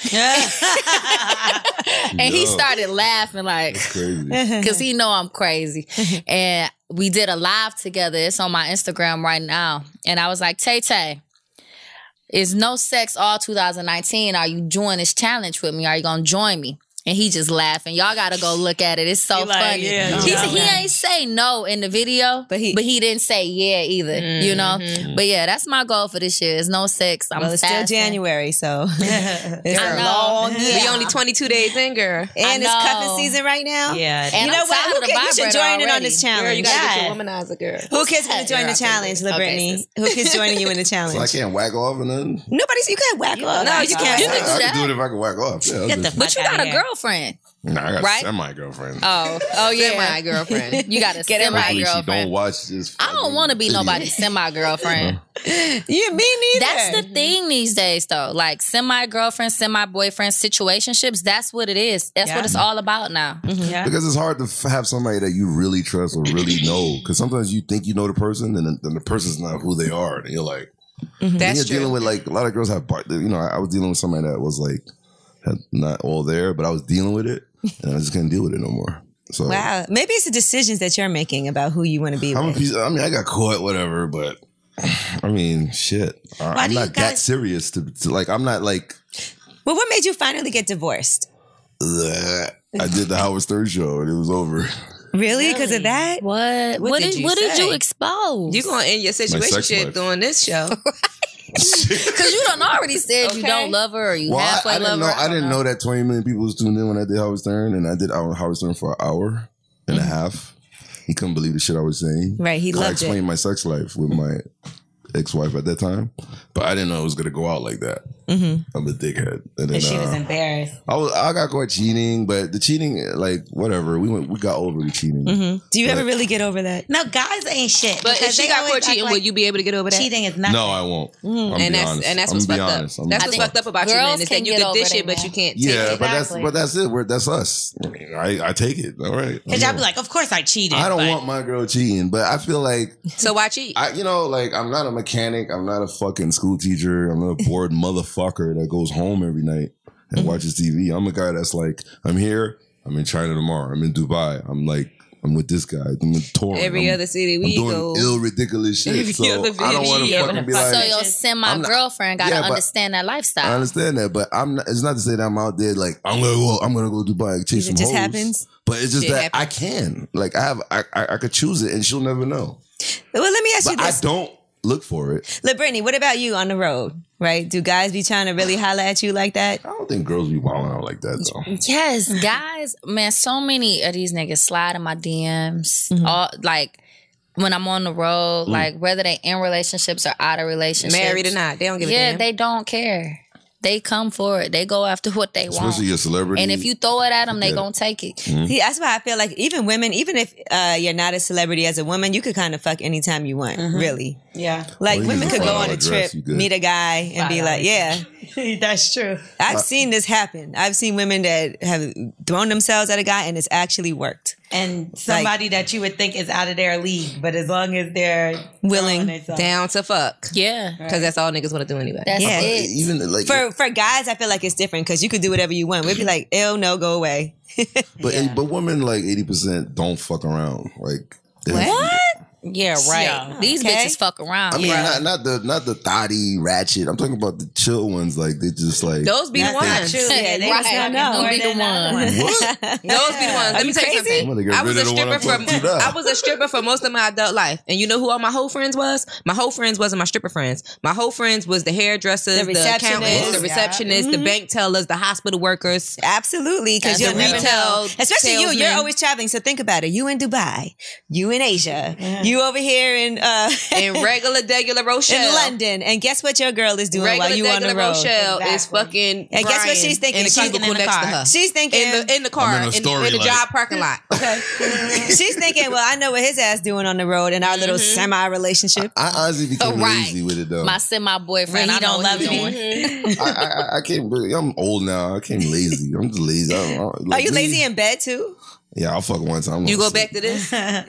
And he Yo. started laughing like, Crazy. because he know I'm crazy. And we did a live together. It's on my Instagram right now. And I was like, Tay Tay, it's no sex all two thousand nineteen. Are you doing this challenge with me? Are you going to join me? And he just laughing. Y'all got to go look at it. It's so He like, funny. yeah, he, yeah. he ain't say no in the video, But he- but he didn't say yeah either, you know? But yeah, that's my goal for this year. It's no sex. I'm Well, it's still fasting. January, so it's I a know. long Yeah. year. We only twenty-two days in, girl. And I it's know. cuffing season right now. Yeah. And You know I'm what? tired Who of the can, you should vibrator join in on already. this challenge. Girl, you gotta Yeah. get your womanizer, girl. Who kid's going to join the Girl, challenge, Okay, LaBrittany? sis. Who kid's joining you in the challenge? So I can't whack off or nothing? Nobody's, you can't whack off. No, you can't. You I, can do I that. can do it if I can whack off. Yeah, I'll Get the just- fuck But you outta got a here. girlfriend. Nah, I got Right? a semi girlfriend. Oh, oh yeah. My girlfriend. You got a Get it semi right. Hopefully she don't girlfriend. watch this. I don't want to be nobody's semi girlfriend. You, me neither. That's the thing these days, though. Like semi girlfriend, semi boyfriend situationships. That's what it is. That's Yeah. what it's all about now. Yeah. Because it's hard to f- have somebody that you really trust or really know. Because sometimes you think you know the person, and then, then the person's not who they are, and you're like, then That's you're true. dealing with like a lot of girls have. bar- You know, I, I was dealing with somebody that was like had not all there, but I was dealing with it, and I just couldn't deal with it no more. So Wow. Maybe it's the decisions that you're making about who you want to be I'm a with. piece. I mean, I got caught, whatever, but I mean, shit. I, Why I'm do you not that guys- serious to, to like. I'm not like. Well, what made you finally get divorced? Ugh. I did the Howard Stern show, and it was over. Really? Because of that? What? What, did did, you what did say? you expose? You gonna end your sex situation life. doing this show? Because you done already said you Okay. don't love her or you Well, I, halfway I didn't love know. her. I didn't know that twenty million people was tuned in when I did Howard Stern, and I did Howard Stern for an hour and a half. He couldn't believe the shit I was saying. Right, he I loved explained it. my sex life with my ex-wife at that time, but I didn't know it was gonna go out like that. Mm-hmm. I'm a dickhead, and then And she was uh, embarrassed. I was I got caught cheating, but the cheating, like whatever, we went we got over the cheating. Mm-hmm. Do you ever But- really get over that? No, guys ain't shit. But if because she they got always caught act cheating, like would you be able to get over that? cheating is nothing. No, I won't. I'm gonna And be that's honest. and that's I'm what's gonna be fucked up. honest. I'm That's gonna what's be fucked up about you, Girls man. Is can that you get the over dish that, it, but man. you can't. Yeah, take it. but that's Exactly. but that's it. We're, that's us. I mean, I, I take it. All right. Because y'all be like, of course I cheated. I don't but want my girl cheating, but I feel like So why cheat? I, you know, like I'm not a mechanic. I'm not a fucking school teacher. I'm not a bored motherfucker that goes home every night and watches T V. I'm a guy that's like, I'm here. I'm in China tomorrow. I'm in Dubai. I'm like, I'm with this guy. I'm in touring. Every I'm, other city I'm we doing go. ill, ridiculous shit. Every So other I don't want to video. fucking be like. So your I'm semi not- girlfriend got to Yeah, but- understand that I lifestyle. understand that, but I'm not, it's not to say that I'm out there like I'm gonna go. I'm gonna go to Dubai and chase It some just hoes. happens? But it's just Shit that I can. Like I have, I, I, I could choose it, and she'll never know. Well, let me ask you But I this. don't look for it. Look, Brittany, what about you on the road? Right? Do guys be trying to really holler at you like that? I don't think girls be wilding out like that though. Yes, guys, man, so many of these niggas slide in my D Ms. Mm-hmm. All like when I'm on the road, Mm. like whether they in relationships or out of relationships. Married or not, they don't give a Yeah, damn. they don't care. They come for it. They go after what they want. Especially your celebrity. And if you throw it at them, they Yeah. gonna take it. See, that's why I feel like even women, even if uh, you're not a celebrity as a woman, you could kind of fuck anytime you want, really. Yeah. Like Well, you women just could find go out on a address, trip, you good. meet a guy, and be Find like, out. yeah. That's true. I've seen this happen. I've seen women that have thrown themselves at a guy and it's actually worked. And somebody that you would think is out of their league, but as long as they're Willing. throwing themselves- Down to fuck. Yeah, Because that's all niggas want to do anyway. that's Yeah. it. even like, For for guys, I feel like it's different because you could do whatever you want. We'd be like, ew, no, go away. but but women like eighty percent don't fuck around. Like What? Yeah, right. Yeah. These Okay. bitches fuck around. I mean, bro. not, not the not the thotty ratchet. I'm talking about the chill ones. Like they just like Those be the That's not ones. true. Yeah, they Right. was not Don't more be the than other one. ones. what? Those be the ones. Let Are me you tell you crazy? I'm gonna something. get I was rid a of the one stripper I'm for talking to now. I was a stripper for most of my adult life. And you know who all my whole friends was? My whole friends wasn't my stripper friends. My whole friends was the hairdressers, The the, accountants, the receptionists. receptionists, the bank tellers, the hospital workers. Absolutely, because That's you'll the never retail know. Especially you, you're salesman. always traveling. So think about it. You in Dubai, you in Asia, you over here in uh, And regular, regular Rochelle. in London, and guess what your girl is doing Regular, while you on the regular road? Rochelle is Exactly. fucking. And guess what Brian she's thinking? In the She's cubicle in the next to car. her. She's thinking. in the in the car I'm in a in, story in the like- job parking lot. Okay. She's thinking, well, I know what his ass doing on the road in our little semi relationship. I honestly became Oh, right. lazy with it though. My semi boyfriend, When I he know don't what love he's you. doing. I, I, I- I can't really. I'm old now. I can't lazy. I'm just lazy. I don't, I, Are like you me- lazy in bed too? Yeah, I'll fuck one time. I'm You gonna go sleep. back to this.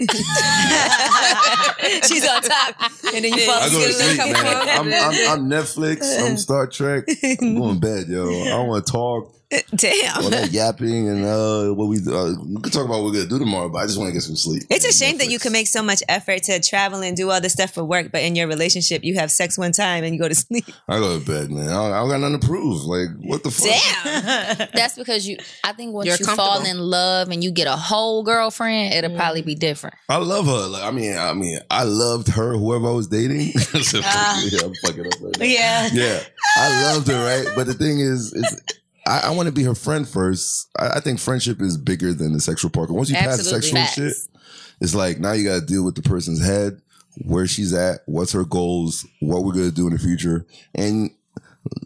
She's on top, and then you fall I go to asleep. sleep, Couple man. months. I'm, I'm, I'm Netflix. I'm Star Trek. I'm going to bed, yo. I don't want to talk. All Damn. that yapping and uh, what we uh, we can talk about what we're gonna do tomorrow, but I just want to get some sleep. It's a shame that you Netflix. can make so much effort to travel and do all this stuff for work, but in your relationship, you have sex one time and you go to sleep. I go to bed, man. I don't, I don't got nothing to prove. Like, what the fuck? Damn. That's because you. I think once You're you fall comfortable. in love and you get a whole girlfriend, it'll probably be different. I love her. Like, I mean, I mean, I loved her. Whoever I was dating. So, yeah, I'm fucking up right now. Yeah. Yeah, I loved her, right? But the thing is, is I, I want to be her friend first. I, I think friendship is bigger than the sexual part. Once you pass the Absolutely. sexual Facts. shit, it's like now you got to deal with the person's head, where she's at, what's her goals, what we're gonna do in the future, and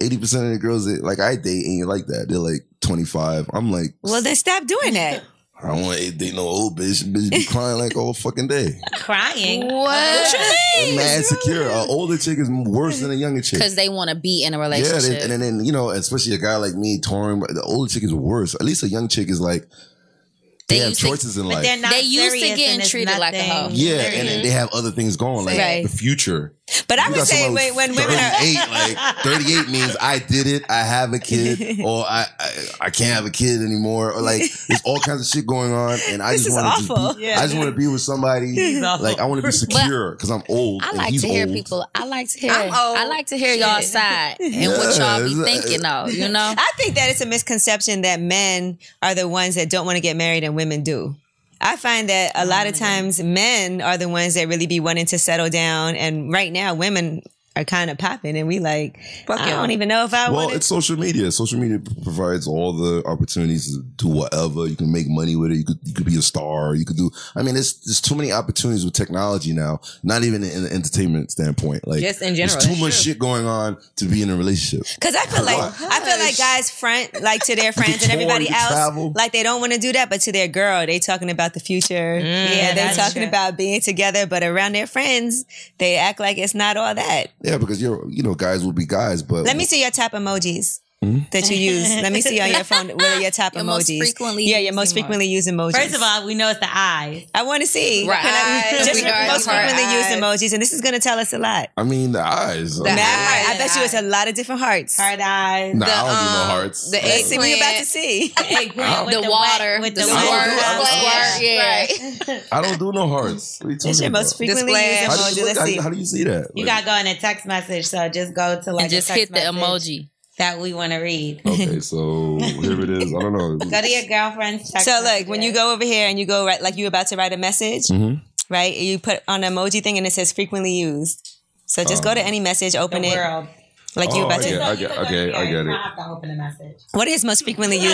eighty percent of the girls that like I date ain't like that. They're like twenty-five. I'm like, Well, then stop doing that. I don't want to date no old bitch. Bitch be crying like all fucking day. Crying. What? They're mad secure. An older chick is worse than a younger chick. Because they want to be in a Yeah, relationship. they, and then, you know, especially a guy like me, touring, the older chick is worse. At least a young chick is like, they, They have used to- choices in But life. they're not They used to serious getting and it's treated like a nothing hoe. Yeah, serious. and then they have other things going, like Right. the future. But I You would got say somebody when, when women are thirty-eight, like thirty-eight means I did it, I have a kid, or I, I I can't have a kid anymore, or like there's all kinds of shit going on, and I This just is want to awful. be, I just want to be with somebody, awful. like I want to be secure because I'm old. I and like he's to hear old. people. I like to hear. I'm old. I like to hear y'all side and what Yeah, y'all be it's- thinking of. You know. I think that it's a misconception that men are the ones that don't want to get married and women do. I find that a lot of times men are the ones that really be wanting to settle down, and right now women are kind of popping, and we like, Fuck I yeah. don't even know if I Well, want it's social media. Social media provides all the opportunities to do whatever. You can make money with it. You could you could be a star. You could do. I mean, there's there's too many opportunities with technology now. Not even in the entertainment standpoint. Like Just in general, there's too that's much true. shit going on to be in a relationship. Because I feel like I feel like guys front like to their friends and tour, everybody you can else travel. like they don't want to do that, but to their girl they talking about the future. Yeah, Yeah, they that's talking true. about being together, but around their friends they act like it's not all that. Yeah, because you're you know guys will be guys, but Let me see your top emojis that you use. Let me see on your phone what are your top Your emojis. most frequently yeah, your used most emojis. frequently used emojis. First of all, we know it's the eyes. I want to see. Right. Can I- Eyes. just We already most heard frequently used eyes. emojis, and this is going to tell us a lot. I mean the eyes. I The mean, Mad eyes. heart. I bet you it's a lot of different hearts. Hard eyes. Nah, The, I don't do no um, hearts. the Like, Let's see what you're about to eggplant. see. Eggplant with The the water, wet- with the the squirt, wet- the squirt, yeah. Right. I don't do no hearts. What are you talking It's your most about? frequently Display. used How do, emoji. you, Let's how, see. how do you see that? You Like, gotta go in a text message, so just go to like And just a text hit the message emoji. that we want to read. okay, so here it is. I don't know. Go to your girlfriend's text So look, messages. when you go over here and you go right, like you about to write a message, Mhm. right? You put on an emoji thing and it says frequently used. So just go to any message, the open it, world. like you Oh, about I to. get- I get- okay, I get You it. don't have to open the message. What is most frequently used?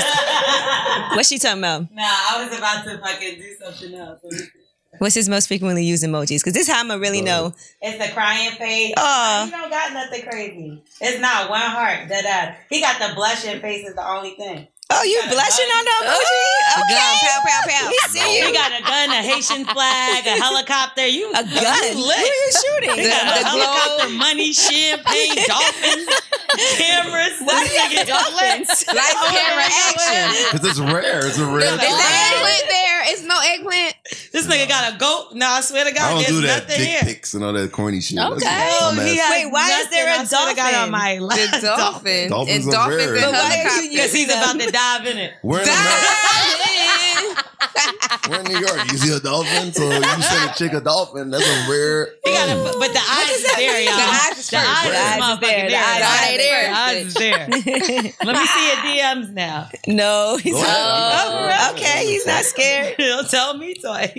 What's she talking about? No, I was about to fucking do something else. What's his most frequently used emojis? Because this is how I'm gonna really know. It's the crying face. Aw. You don't got nothing crazy. It's not one heart. Dead ass. He got the blushing face is the only thing. Oh, you got a blushing gun. on the emoji? Okay. Gun, pow, pow, pow. We see You you. got a gun, a Haitian flag, a helicopter. You A gun. You Who lit. are you shooting? You got The a helicopter, globe. money, champagne, dolphins, cameras. Why do you have dolphins? Lights, camera, action. Because it's rare. It's a rare. Is Is Wow. the eggplant there? It's no eggplant. This nigga got a goat. No, I swear to I God, don't there's do that nothing dick here. pics and all that corny shit. Okay. That's Oh, dumb he ass- has Wait, why is nothing. there a I swear to God dolphin? on my The life. dolphin. Dolphins and are dolphins rare. and But why are you helicopters. Because he's about to dive in it. We're in, America, we're in New York. You see a dolphin, so you send a chick a dolphin. That's a rare. He got to, but the eyes is there, y'all. The eyes is The first. eyes The is eyes is motherfucking there. there. The eyes The are eyes there. The eyes is there. Let me see your D Ms now. No, he's Go not. ahead. Oh, for real? Okay, he's not scared. He'll tell me twice.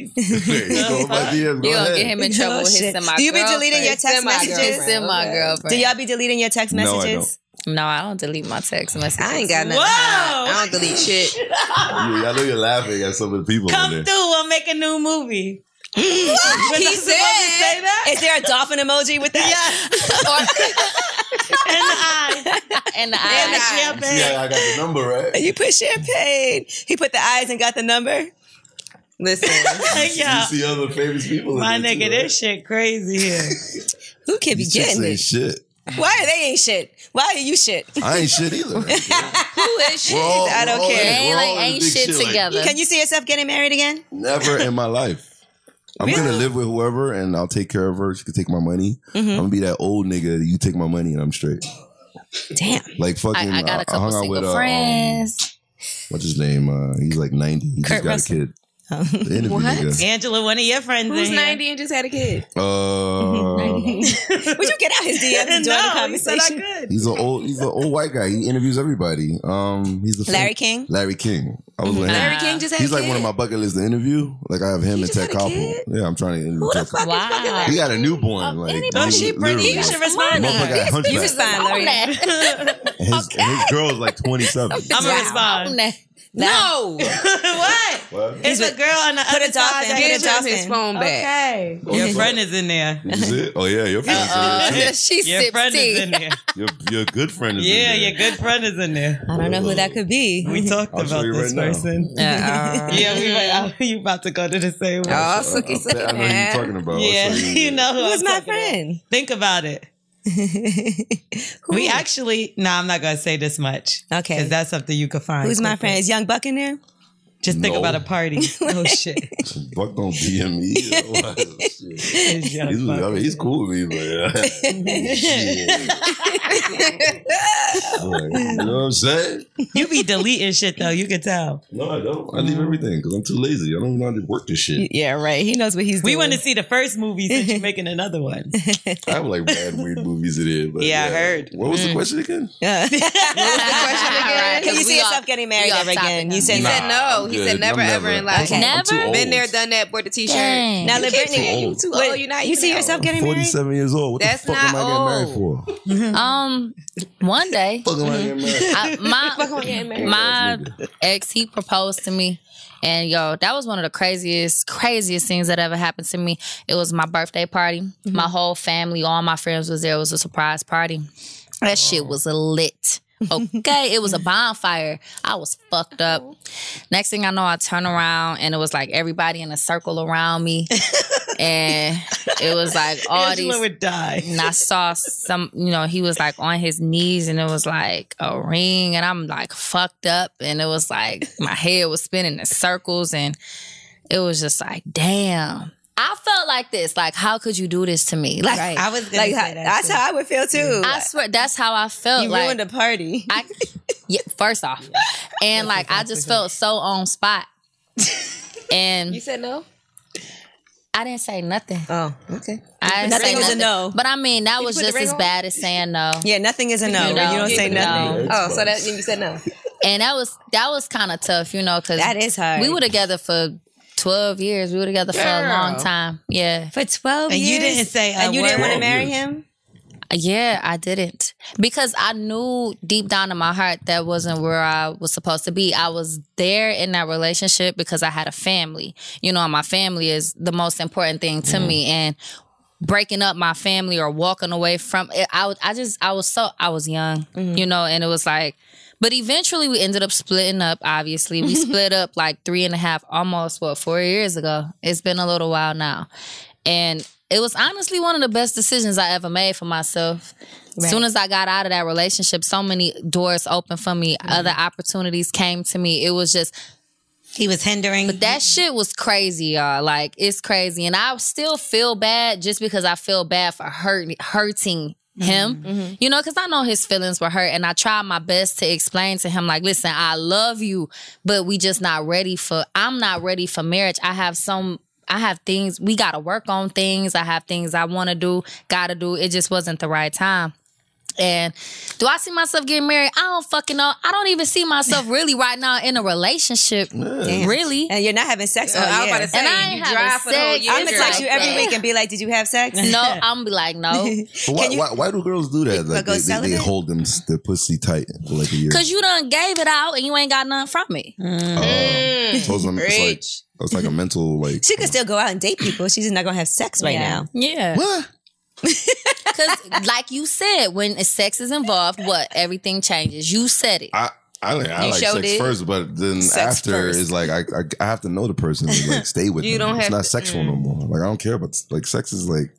Go my D Ms. Go You gonna ahead. get him in trouble Oh, with his shit. semi. Do you be deleting your text Semi-girlfriend. messages? His semi girlfriend. Do y'all be deleting your text No, I messages? No, I don't delete my text messages. I ain't got nothing. Whoa. to hide. I don't delete shit. You, I know you're laughing at some of the people Come in through. there. We'll make a new movie. He Was I supposed to said. say that? Is there a dolphin emoji with that? And the eyes. and the And the eyes. champagne. Yeah, I got the number right. You put champagne. He put the eyes and got the number. Listen. Like, You yo, see other famous people. in my there nigga, too, this shit crazy here. Who can be These chicks getting ain't it? shit. Why are they ain't shit? Why are you shit? I ain't shit either. Who is shit? We're all- I don't we're all care. in- They ain't we're like all in ain't big shit like, together. Can you see yourself getting married again? never in my life. I'm gonna live with whoever, and I'll take care of her. She can take my money. Mm-hmm. I'm gonna be that old nigga. You take my money, and I'm straight. Damn. Like fucking. I, I got a couple hung out single with, uh, um, friends. what's his name? Uh, he's like ninety. He Kurt just got Russell. a kid. The interview What? nigga. Angela, one of your friends Who's in here. ninety and just had a kid? Uh, Would you get out his D Ms and join the No, he said I conversation? could. he's an old. He's an old white guy. He interviews everybody. Um, he's the Larry King? Larry King. I was with him. Larry King just had He's a like kid. one of my bucket list to interview. Like I have him and just Ted had a Koppel. kid? Yeah, I'm trying to interview Who the Ted fuck Koppel. is fucking Wow. He got a newborn. Like anybody- Oh, she pretty. literally. You should respond to Motherfucker her. got hunchback. respond, Larry. And his, and his girl is like twenty-seven. I'm gonna respond. Nah. No. What? What? It's a girl on the Put other a dolphin, side. put a Give him his dolphin. phone back. Okay. Oh, Your fuck. friend is in there. Is it? Oh yeah, your friend is in there too. she Your sips friend is tea. in there. Your, your good friend is in Yeah, there. your good friend is in there. I don't know who that could be. We talked I'll show about you this right now. person. Yeah. Yeah, we might, you about to go to the same one. Oh, I, I, Suki, I, Suki, I know who you're talking about. Yeah, I'll show you know who Who's I'm my talking about. friend? Think about it. We actually, no, I'm not going to say this much. Okay. Because that's something you could find. Who's my quickly. friend? Is Young Buck in there? Just think No. about a party. Oh, shit. Buck don't D M me. Oh, shit. It's Young He's, Buck. I mean, he's cool with me, but yeah. Shit. Like, you know what I'm saying? You be deleting shit, though. You can tell. No, I don't. I leave everything because I'm too lazy. I don't even know how to work this shit. Yeah, right. He knows what he's We doing. want to see the first movie since you're making another one. I have like bad weird movies in it. But Yeah, I heard. What was the question again? Yeah. What was the question again? Can you we see yourself off- getting married we off ever topic again? now. You said He no. said no. I'm He good. said never I'm ever in life. Okay. I'm too Never? old. Been there, done that. Bought the t-shirt. Dang. Now, You keep Brittany, saying you old. too Wait, old. You're not you even see that yourself old. getting married? forty-seven years old. What That's the fuck am I not getting married for? Um, one day, Fuck am I getting married? I, Fuck my on getting married. my ex, he proposed to me, and yo, that was one of the craziest, craziest things that ever happened to me. It was my birthday party. My whole family, all my friends was there. It was a surprise party. That shit was lit. Okay, it was a bonfire. I was fucked up. Next thing I know, I turn around and it was like everybody in a circle around me, and it was like all these. Angela would die. And I saw some, you know, he was like on his knees and it was like a ring and I'm like fucked up and it was like my head was spinning in circles and it was just like, damn. I felt like this. Like, how could you do this to me? Like, Right. I was gonna like, say how- that that's too. how I would feel too. I swear, that's how I felt. you like, ruined the party. I, yeah, first off. And like, I just felt so on spot. And You said no? I didn't say nothing. oh, okay. I didn't Nothing say is a nothing. no. But I mean, that was put the just ring as on? bad as saying no. Yeah, nothing is a no. You You, know, don't say no. nothing. Oh, so that you said no. And that was that was kind of tough, you know, because That is hard. we were together for twelve years. We were together for a long Girl. time. Yeah. For twelve And years. you didn't say a And you didn't word? want to marry twelve years. him? Yeah, I didn't. Because I knew deep down in my heart that wasn't where I was supposed to be. I was there in that relationship because I had a family. You know, and my family is the most important thing to me. And breaking up my family or walking away from it, I, was- I just, I was so, I was young, you know, and it was like, but eventually we ended up splitting up, obviously. We split up like three and a half, almost, what, four years ago. It's been a little while now. And it was honestly one of the best decisions I ever made for myself. As soon as I got out of that relationship, so many doors opened for me. Other opportunities came to me. It was just, He was hindering. but that shit was crazy, y'all. Like, it's crazy. And I still feel bad just because I feel bad for hurt, hurting him. You know, because I know his feelings were hurt. And I tried my best to explain to him, like, listen, I love you, but we just not ready for, I'm not ready for marriage. I have some, I have things, we got to work on things. I have things I want to do, got to do. It just wasn't the right time. And do I see myself getting married? I don't fucking know. I don't even see myself really right now in a relationship. Really. And you're not having sex Uh, all I was year. about to say, And I you ain't having drive for the whole sex. year. I'm gonna It's text you like every that. week and be like, "Did you have sex?" No, I'm gonna be like, no. But why, Can you- why, why do girls do that? Like go they, they, they celibate? hold them their pussy tight for like a year. Because you done gave it out and you ain't got nothing from it. Oh, so it's, it's like Preach. it's like a mental like. She could still go out and date people. She's just not gonna have sex right Yeah. now. Yeah. What? Because like you said, when sex is involved, what? Everything changes. You said it. I I, like- I You like showed sex it. first, but then Sex after first. is like I, I I have to know the person and like stay with You them. don't It's have not to- sexual no more. Like I don't care about like sex is like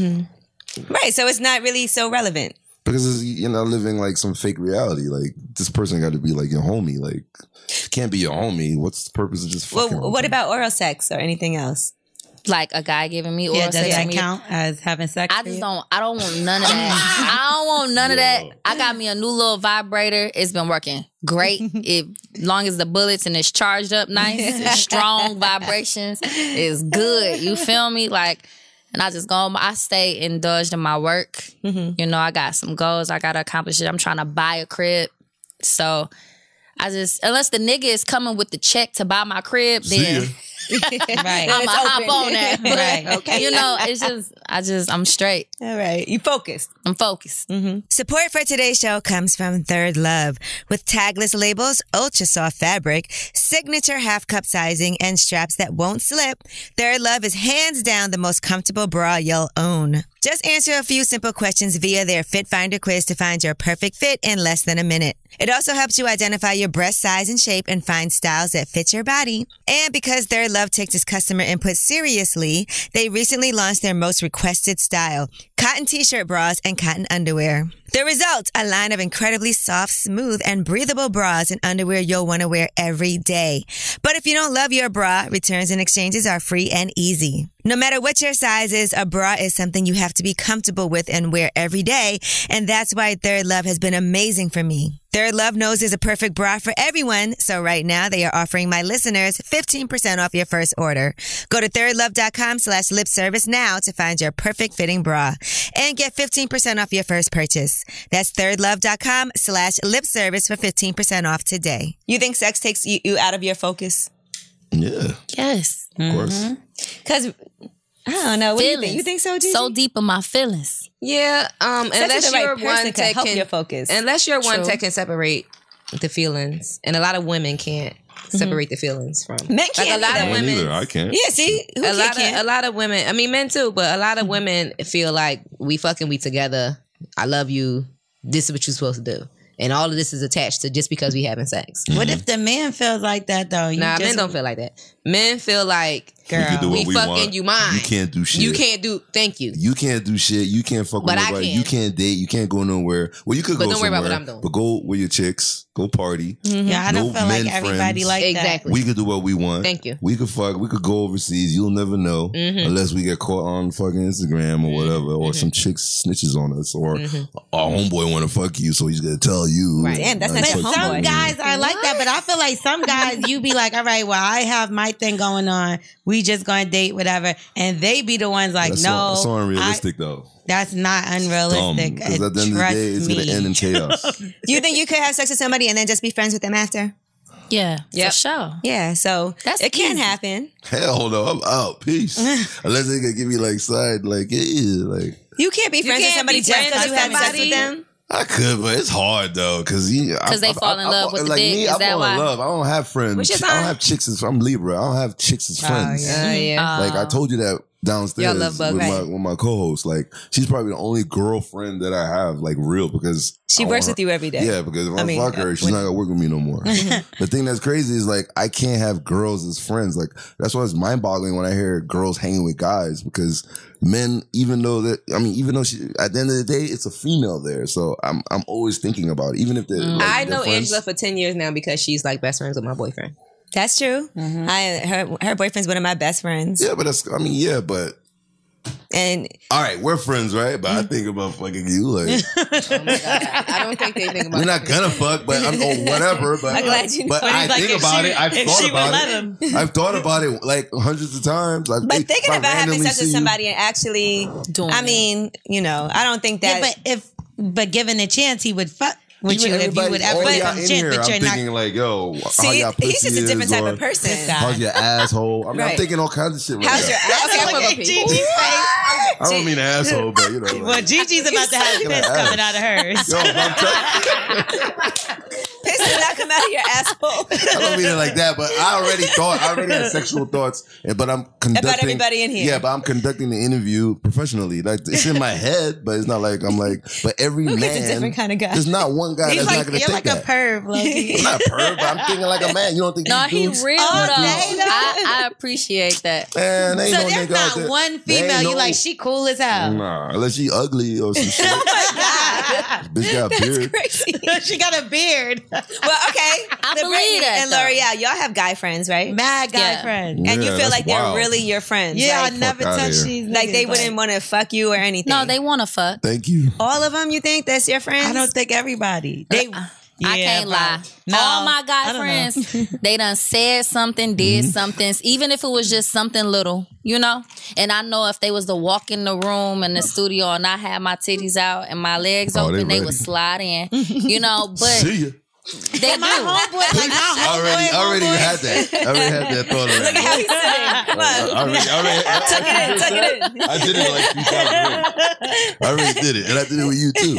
Right. So it's not really so relevant. because it's, you're not living like some fake reality. Like this person got to be like your homie. Like if it can't be your homie. What's the purpose of just fucking? Well, with what them? about oral sex or anything else? Like a guy giving me oral yeah, does sex. that to me. count as having sex? I for just you? don't. I don't want none of that. I don't want none of that. I got me a new little vibrator. It's been working great. If long as the bullets and it's charged up nice, strong vibrations is good. You feel me? Like, and I just go. I stay indulged in my work. You know, I got some goals I gotta accomplish. It. I'm trying to buy a crib, so I just unless the nigga is coming with the check to buy my crib, See then. ya. Right. I'm it's a hop open. on that. But, Right. Okay. You know, it's just, I just, I'm straight. All right. You focused. I'm focused. Support for today's show comes from Third Love. With tagless labels, ultra soft fabric, signature half cup sizing, and straps that won't slip, Third Love is hands down the most comfortable bra you'll own. Just answer a few simple questions via their Fit Finder quiz to find your perfect fit in less than a minute. It also helps you identify your breast size and shape and find styles that fit your body. And because Third Love takes its customer input seriously, they recently launched their most requested style, cotton t-shirt bras and cotton underwear. The result, a line of incredibly soft, smooth, and breathable bras and underwear you'll want to wear every day. But if you don't love your bra, returns and exchanges are free and easy. No matter what your size is, a bra is something you have to be comfortable with and wear every day, and that's why Third Love has been amazing for me. Third Love knows there's a perfect bra for everyone, so right now they are offering my listeners fifteen percent off your first order. Go to thirdlove.com slash lip service now to find your perfect fitting bra and get fifteen percent off your first purchase. That's thirdlove.com slash lip service for fifteen percent off today. You think sex takes you, you out of your focus? Yeah, Yes. of course. Because, I don't know. What do you think? Feelings. You think so, Gigi? So deep in my feelings. Yeah, um, Sex with unless the right you're person one could that help can your focus. unless you're one True. that can separate the feelings, and a lot of women can't separate the feelings from Men Like can't a lot either. of Me women. neither. I can't. Yeah, see? Who a can't, lot of can't? a lot of women. I mean, men too, but a lot of women feel like we fucking we together. I love you. This is what you're supposed to do, and all of this is attached to just because we having sex. What if the man feels like that though? You Nah, just, men don't feel like that. Men feel like We can do girl. what we we fucking want. you mine. You can't do shit. You can't do. Thank you. You can't do shit. You can't fuck with But I nobody. can. You can't date. You can't go nowhere. Well, you could But go don't worry somewhere. about what I'm doing. But go with your chicks. Go party. Yeah, I don't No feel like men everybody friends. like Exactly. We could do what we want. Thank you. We could fuck. We could go overseas. You'll never know Mhm. unless we get caught on fucking Instagram or whatever, or some chick snitches on us, or our homeboy want to fuck you, so he's gonna tell you. Right. Damn, that's Like, not that. your But fuck some homeboy. you. guys are like that. But I feel like some guys, you be like, all right, well, I have my thing going on. We just gonna date, whatever, and they be the ones like, That's no, so, so I- unrealistic though. that's not Dumb. unrealistic. Because at the end of the Trust day, it's me. gonna end in chaos. You think you could have sex with somebody and then just be friends with them after? Yeah, Yep. for sure. Yeah, so That's it can easy. happen. Hell no, I'm out. Peace. Unless they can give me like side, like yeah, like. You can't be friends with can't somebody be just friends because you with have sex somebody. with them. I could, but it's hard though, cause Because they fall in love with the like dick. Me, Is I that fall why? in love. I don't have friends. What's your I don't sign? have chicks as I'm Libra. I don't have chicks as friends. yeah. Uh, yeah. Like I told you that downstairs Y'all love bug, with my right? with my co-host. Like she's probably the only girlfriend that I have, like real, because She I works want with you every day. Yeah, because if I, I mean, fuck her, uh, she's when- not gonna work with me no more. The thing that's crazy is like I can't have girls as friends. Like that's why it's mind boggling when I hear girls hanging with guys, because men, even though that, I mean, even though she, at the end of the day, it's a female there. So I'm I'm always thinking about it, even if they're. Mm. Like, I they're know friends. Angela for ten years now because she's like best friends with my boyfriend. That's true. I her her boyfriend's one of my best friends, Yeah, but that's. I mean, yeah, but. and All right, we're friends, right? But I think about fucking you, like Oh my God. I don't think they think about we're not gonna fuck, but I'm or whatever. But I'm glad you know. but I like, think if about she- it. I've if thought she would about let it. him. I've thought about it like hundreds of times. I've, But if thinking I about having randomly sex with see you- somebody and actually Doing I it. mean, you know, I don't think that. Yeah, but if but given a chance, he would fuck with Even you if you everybody- would ever all give y'all him in chance. here, But I'm you're not. thinking like, yo, how see, y'all he's just a pussy different is, type or of person. This guy. How's your asshole? I mean, Right. I'm thinking all kinds of shit right How's now. your okay, That's okay. what Gigi's face. I don't mean asshole, but you know. Like, Well, Gigi's about to have Look at piss that coming ass. out of hers. yo, but I'm telling Piss does not come out of your asshole. I don't mean it like that, but I already thought, I already had sexual thoughts, and- but I'm conducting. everybody in here. Yeah, but I'm conducting the interview professionally. Like, it's in my head, but it's not like I'm like, but every Luke is man. a different kind of guy. There's not one guy He's that's not like going to you're think like a that. perv, Loki. I'm not a perv, but I'm thinking like a man. You don't think No, these he dudes- real Oh, though. they know. I, I appreciate that. Man, they ain't So no there's nigga out not there. one They ain't female you no- like. She cool as hell. Nah, unless she ugly or some shit. Bitch got a beard. Crazy. She got a beard. Well, okay. I The believe Brittany that, and though. L'Oreal, y'all have guy friends, right? Mad guy Yeah. friend. And you Yeah, feel that's like they're wild. really your friends. Yeah, like, I never outta touched here. these. like they niggas, wouldn't want to fuck you or anything. No, they want to fuck. Thank you. all of them. You think that's your friends? I don't think everybody. They. I Yeah, can't lie. probably. No, All my I guy don't friends, they done said something, did Mm-hmm. something, even if it was just something little, you know? And I know if they was to walk in the room in the studio and I had my titties out and my legs Oh, they open, they, ready. would slide in, you know? But See ya. They My do. homeboy, like my I homeboy, already, I already homeboy. had that. I already had that thought already. Look at how he's sitting. Come on. I already, I already, I, Tuck it in, tuck it in. I did it like three times already. I already did it, and I did it with you too.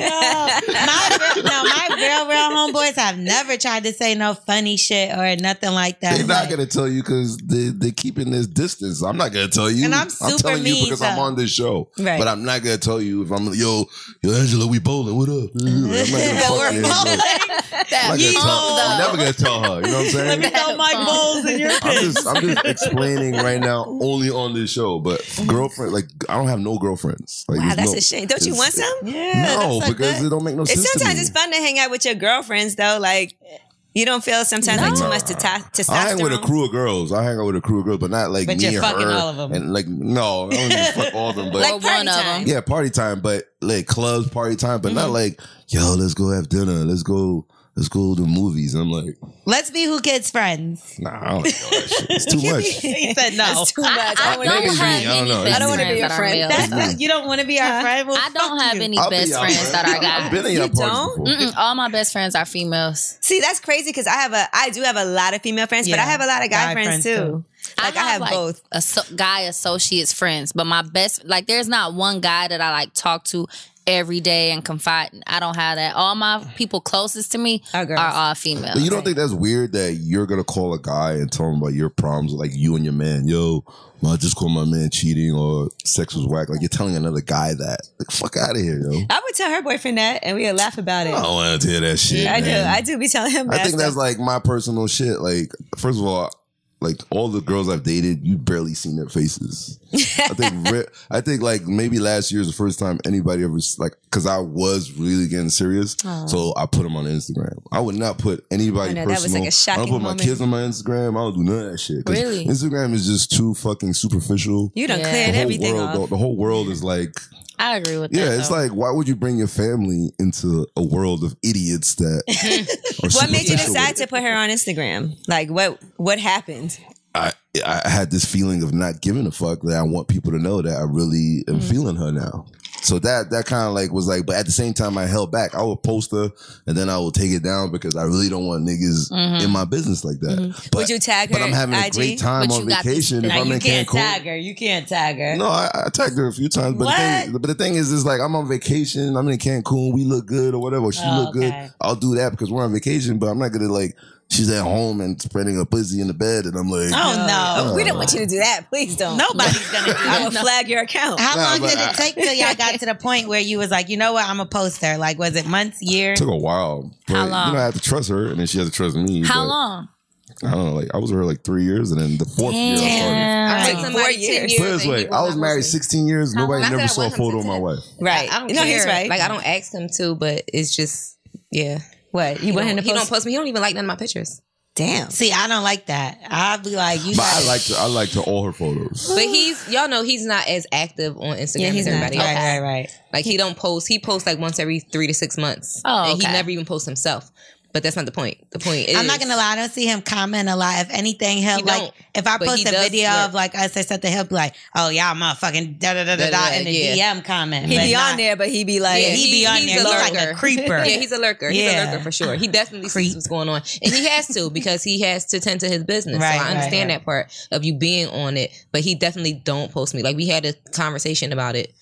my real, no, my real, real homeboys have never tried to say no funny shit or nothing like that. They're not Like, gonna tell you because they they're keeping this distance. I'm not gonna tell you. And I'm super telling you mean, because I'm so- on this show. Right. But I'm not gonna tell you if I'm yo yo Angela, we bowling. What up? I'm not gonna fuck we're you. bowling. I'm, not gonna tell, I'm never gonna tell her. You know what I'm saying? Let me throw my bowls in your I'm just I'm just explaining right now only on this show. But girlfriend, like I don't have no girlfriends. Like, Wow, there's that's no- a shame. Don't you it's- want some? No, because it don't make no It's sense. sometimes to me. it's fun to hang out with your girlfriends though. Like you don't feel sometimes like too much to testosterone. I hang with a crew of girls. I hang out with a crew of girls, but not like But me you're and fucking her. all of them. And like no, I don't even fuck all of them. But Like Or party one of time. them. yeah, party time. But like clubs, party time. But not like yo, let's go have dinner. Let's go. Let's go to the movies. And I'm like, Let's be who kids friends. nah, I don't know that shit. It's too much. He said no. That's too much. I, I I don't don't want to Maybe be it's your me. friend. I don't know. Any I best don't wanna be friends your that are friend. male. That's not, you don't want to be our friend. Well, I don't fuck have you. any I'll be best your friends friend. that I I've got. been in your You parties don't? before. Mm-mm, all my best friends are females. See, that's crazy because I have a, I do have a lot of female friends, but Yeah. I have a lot of guy, Guy friends, friends, too. Like I have, like, both. asso- guy associates friends, but my best, like, there's not one guy that I like talk to every day and confide in. I don't have that. All my people closest to me Are are, girls. all females. But you don't think that's weird that you're gonna call a guy and tell him about your problems, like you and your man? Yo, I just called my man cheating or sex was whack. Like you're telling another guy that. Like fuck out of here, yo. I would tell her boyfriend that, and we would laugh about it. I don't want to hear that shit. I do. man. I do be telling him I that. think that's stuff. like my personal shit. Like, first of all, like all the girls I've dated, you barely seen their faces. I think, re- I think like maybe last year is the first time anybody ever like, because I was really getting serious, so I put them on Instagram. I would not put anybody I know, that was personal. like a shocking I don't put my moment. kids on my Instagram. I don't do none of that shit. 'Cause Really? Instagram is just too fucking superficial. You done Yeah. cleared The whole everything world, off. the, the whole world is like. I agree with that. Yeah, it's though. like, why would you bring your family into a world of idiots that are What made you superficial with decide it? to put her on Instagram? Like what? What happened? I I had this feeling of not giving a fuck that I want people to know that I really am feeling her now. So that that kind of like was like, but at the same time I held back. I would post her and then I would take it down because I really don't want niggas in my business like that. But, Would you tag But her I'm having I a G? great time But on you got this- vacation if Now, I'm you in can't Cancun. tag her. You can't tag her. No, I, I tagged her a few times, but the, thing, but the thing is, is like I'm on vacation. I'm in Cancun. We look good or whatever. Or she Oh, look good. okay. I'll do that because we're on vacation. But I'm not gonna like. She's at home and spreading her pussy in the bed, and I'm like, Oh, no. We don't want you to do that. Please don't. Nobody's going to do I will that. flag your account. How Nah, long but did I- it take till y'all got to the point where you was like, you know what, I'm a poster? Like, was it months, years? took a while. But, How long? You know, I had to trust her, and then she had to trust me. How but long? I don't know. Like I was with her like three years, and then the fourth year I started. I Like took four somebody years. ten years. Put it this and way, he I was not married posted. sixteen years. Nobody Not that never I saw a want him photo to of my tell. wife. Right. I don't no, care. he's right. Like I don't ask him to, but it's just yeah. what? You He want don't, him to he post? don't post me. He don't even like none of my pictures. Damn. See, I don't like that. I'll be like, you But gotta, I liked her. I liked her all her photos. But he's y'all know he's not as active on Instagram Yeah, he's as not. everybody Right, else. right, right. Like he don't post. He posts like once every three to six months. Oh, and he okay. never even posts himself. But that's not the point. The point is I'm not gonna lie, I don't see him comment a lot. If anything, he'll He like don't, if I but post he a does video lurk. of like us or something, he'll be like, "Oh y'all motherfucking da da da da da," Da-da-da, in the yeah. D M comment. He but be not- on there, but he be like, Yeah, he be on he's there. a He's like lurker. a creeper. Yeah, he's a lurker. He's Yeah. a lurker for sure. He definitely sees what's going on, and he has to because he has to tend to his business. Right, so I right, understand right. that part of you being on it, but he definitely don't post me. Like we had a conversation about it,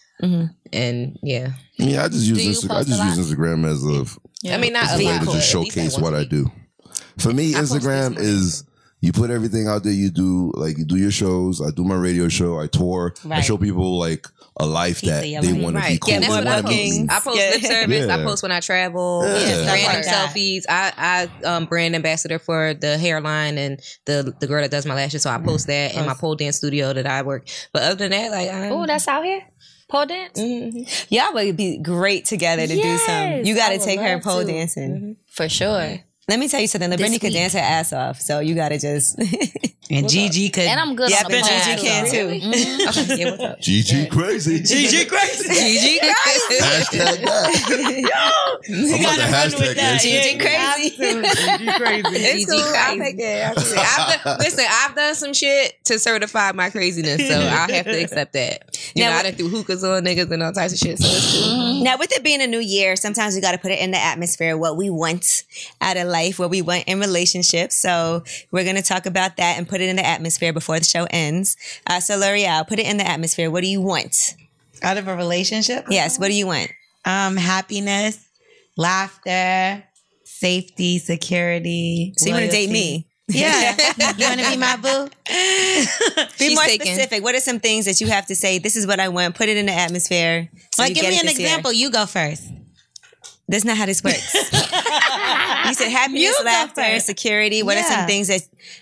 and yeah, Yeah, I just use Do you Instagram. I post just a lot? use Instagram as a I mean not as a a way lot, to but just at least showcase like what once I a do. For me, I post Instagram this is you put everything out there. You do like you do your shows. I do my radio show. I tour. I Right. show people like a life Piece that of your they life. want to be Right. cool. Yeah, They that's what I wanna post. meet me. I post Yeah. lip service. I Yeah. post when I travel. Yeah. Yeah, stuff Random like that. selfies. I I um brand ambassador for the hairline and the the girl that does my lashes. So I post that in my pole dance studio that I work. But other than that, like I Oh, that's out here. Pole dance Mhm. y'all would be great together to do Yes, some. You got I to would take her love pole to. dancing. for sure. Let me tell you something. LaBrittany could week. dance her ass off, so you got to just. And Gigi could. And I'm good Yeah, on the but pole Gigi can too. Mhm. Okay, yeah, what's up? G G crazy. Gigi crazy. Gigi crazy. Hashtag that. I'm about to hashtag that shit. Gigi crazy. Gigi crazy. It's cool. I'll take that. I'll take that. I've done, listen, I've done some shit to certify my craziness, so I'll have to accept that. You Now, know, I what- done threw hookahs on niggas and all types of shit. So it's cool. Now, with it being a new year, sometimes we got to put it in the atmosphere, what we want out of life, what we want in relationships. So we're going to talk about that and put it in the atmosphere before the show ends. Uh, so L'Oreal, put it in the atmosphere. What do you want? Out of a relationship? Yes, what do you want? Um, happiness, laughter, safety, security. So you want to date loyalty. me? Yeah. You want to be my boo? Be She's more taken. specific. What are some things that you have to say? This is what I want. Put it in the atmosphere. So Like, you give get me it an this year. example. You go first. That's not how this works. You said happiness, You go laughter, first. security. What are Yeah. some things that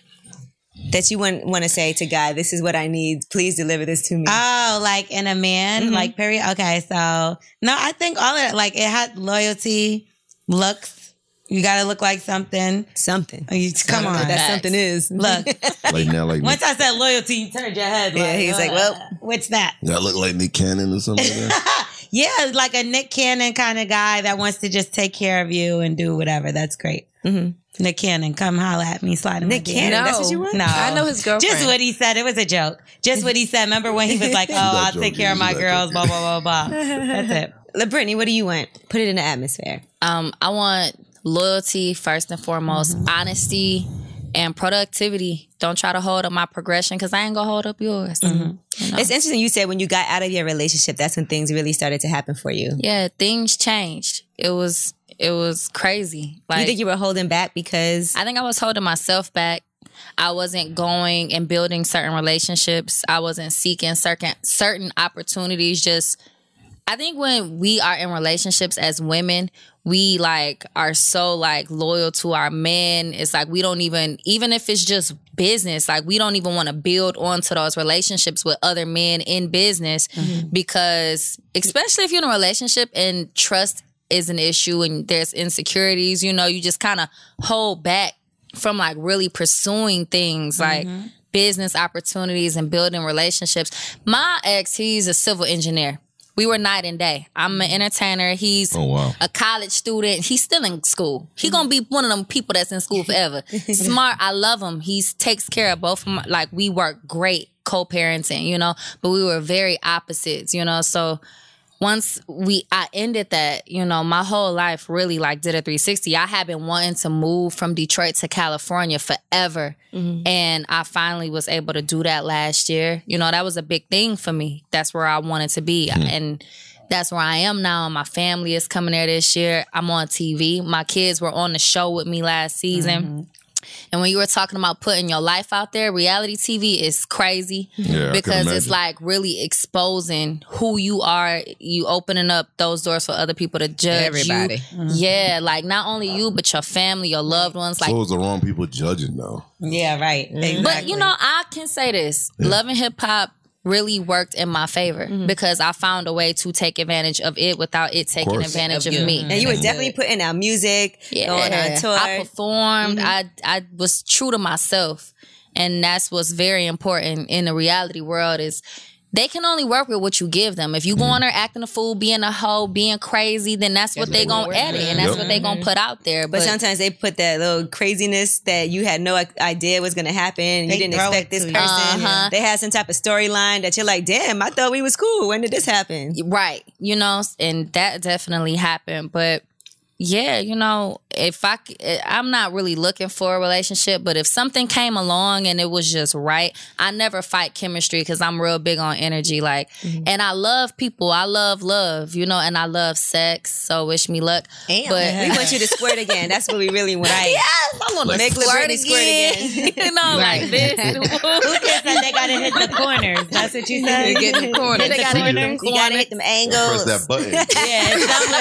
that you want want to say to God? This is what I need. Please deliver this to me. Oh, like in a man, Mm-hmm. like period. Okay, so no, I think all of it, like it had loyalty, looks. You got to look like something. Something. Oh, you, come on, That something is. look. Like now, like Once I said loyalty, you turned your head. Yeah, he's like, uh, well. what's that? I look like Nick Cannon or something like that. Yeah, like a Nick Cannon kind of guy that wants to just take care of you and do whatever. That's great. Mm-hmm. Nick Cannon, come holla at me, slide in my Nick D M. Cannon, that's what you want? No, I know his girlfriend. Just what he said. It was a joke. Just what he said. Remember when he was like, "Oh, I'll joking. take care of He's my not girls." joking. Blah blah blah blah. That's it. La Brittany, what do you want? Put it in the atmosphere. Um, I want loyalty first and foremost, honesty and productivity. Don't try to hold up my progression because I ain't gonna hold up yours. You know? It's interesting you said when you got out of your relationship, that's when things really started to happen for you. Yeah, things changed. It was it was crazy. Like you think you were holding back because I think I was holding myself back. I wasn't going and building certain relationships. I wasn't seeking certain certain opportunities. Just I think when we are in relationships as women, we like are so like loyal to our men. It's like we don't even, even if it's just business, like we don't even want to build onto those relationships with other men in business because especially if you're in a relationship and trust is an issue and there's insecurities, you know, you just kind of hold back from like really pursuing things like business opportunities and building relationships. My ex, he's a civil engineer. We were night and day. I'm an entertainer. He's Oh, wow. a college student. He's still in school. He gonna be one of them people that's in school forever. Smart. I love him. He takes care of both of my, like we work great co-parenting, you know, but we were very opposites, you know, so once we I ended that, you know, my whole life really like did a three sixty. I had been wanting to move from Detroit to California forever. And I finally was able to do that last year. You know, that was a big thing for me. That's where I wanted to be. And that's where I am now. My family is coming there this year. I'm on T V. My kids were on the show with me last season. And when you were talking about putting your life out there, reality T V is crazy Yeah, I can because it's imagine. like really exposing who you are. You opening up those doors for other people to judge Everybody. you. Yeah, like not only you, but your family, your loved ones. Like, So it was the wrong people judging though. Yeah, right. Exactly. but you know, I can say this: Love and Hip Hop really worked in my favor because I found a way to take advantage of it without it taking course. advantage Of of, you. me. and you were definitely putting out music, Yeah. going on tour. I performed. I I was true to myself, and that's what's very important in the reality world. Is they can only work with what you give them. If you go on there acting a fool, being a hoe, being crazy, then that's what they gonna edit, and that's Yep. what they gonna put out there. But But, sometimes they put that little craziness that you had no idea was going to happen. And They you didn't throw expect it this to person. you. Uh-huh. They had some type of storyline that you're like, damn, I thought we was cool. When did this happen? right, you know, and that definitely happened. But yeah, you know, if I, c- I'm not really looking for a relationship, but if something came along and it was just right, I never fight chemistry because I'm real big on energy. Like, and I love people. I love love, you know, and I love sex. So wish me luck. Damn. But We want you to squirt again. That's what we really want. yes, I want to Make Lil squirt Britney squirt again. you know, like this. Who just said they gotta hit the corners? That's what you said. You get in the corner. They gotta hit them You gotta hit them angles. Press that button. Yeah,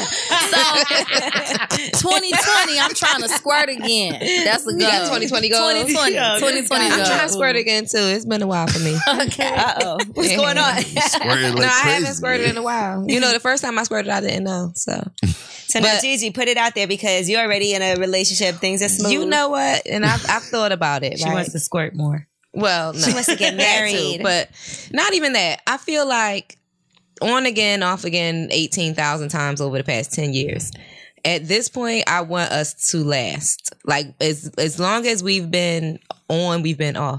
it's something. So twenty twenty, I'm trying to squirt again. That's a goal. You got twenty twenty goals? twenty twenty, Yo, twenty twenty I'm goals. trying to squirt again too. It's been a while for me. Okay. Uh oh. What's going on? Squirted like no, I crazy. haven't squirted in a while. You know, the first time I squirted, I didn't know. So So now, But- Gigi, put it out there because you're already in a relationship. Things are smooth. you know what? And I've, I've thought about it. She right? wants to squirt more. Well, no. She wants to get That too, married. but not even that. I feel like on again, off again, eighteen thousand times over the past ten years. At this point, I want us to last. Like as as long as we've been on, we've been off.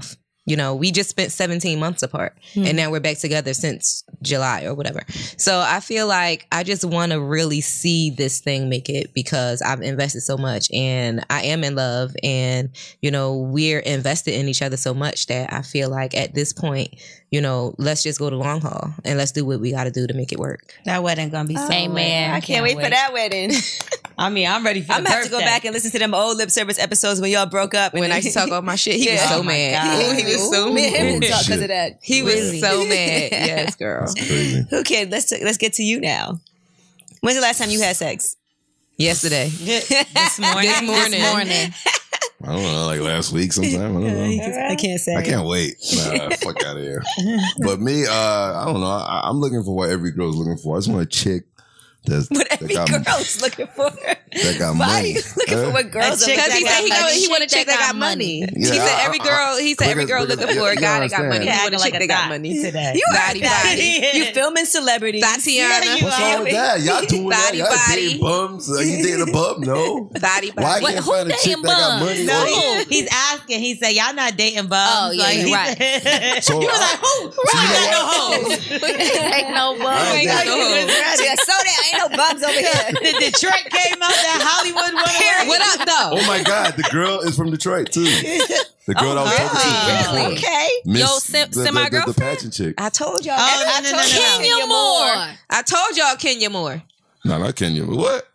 You know, we just spent seventeen months apart mm. and now we're back together since July or whatever. So I feel like I just want to really see this thing make it because I've invested so much and I am in love and, you know, we're invested in each other so much that I feel like at this point, you know, let's just go the long haul and let's do what we got to do to make it work. That wedding gonna be so Amen. I can't, can't wait, wait for that wedding. I mean, I'm ready for the I'm gonna have birthday. to go back and listen to them old lip service episodes when y'all broke up. When I used to talk about my shit, he Yeah. was so Oh my mad. God. He was so Me and him mad. didn't talk shit. because of that. He was Really. so mad. Yes, girl. Crazy. Okay, let's t- let's get to you now. When's the last time you had sex? Yesterday. this morning. This morning. This morning. I don't know, like last week sometime. I don't know. I can't say. I can't wait. Nah, fuck out of here. But me, uh, I don't know. I, I'm looking for what every girl's looking for. I just want a chick that's What that every got, girl's looking for. that got Why are money. you looking Huh? for what girls A are chick looking Because he that said he, got know, money. he want a Chick chick that got money. Yeah, he said I- every I- girl. He said every because- girl because- looking for a you guy that got understand. money. He Yeah, want a acting chick like a that got thot money. today. You Body, body. You filming celebrities. Tatiana. You What's are. wrong with that? Y'all doing that? Body, Y'all body. dating bums? Are you dating a bum? No. Body, Why body. What- can't who find a chick dating that got bums? money? No, Who? he, he's asking. He said, "Y'all not dating bums." Oh, yeah, Like, you're he right. said- So you was I- like, "Who? So you know No what? hoes." Ain't no bum. I ain't got dating- no hoes. Yeah, so there ain't no bums over here. The Detroit came out. That Hollywood went away. What up, though? Oh my God, the girl is from Detroit too. The girl that was talking to you Really? before. Okay. Miss- Yo, sim- the, the, the, the semi-girlfriend? pageant chick. I told y'all. Oh, I no, no, told no, no, y'all no. Kenya Moore. I told y'all Kenya Moore. No, not Kenya. But what?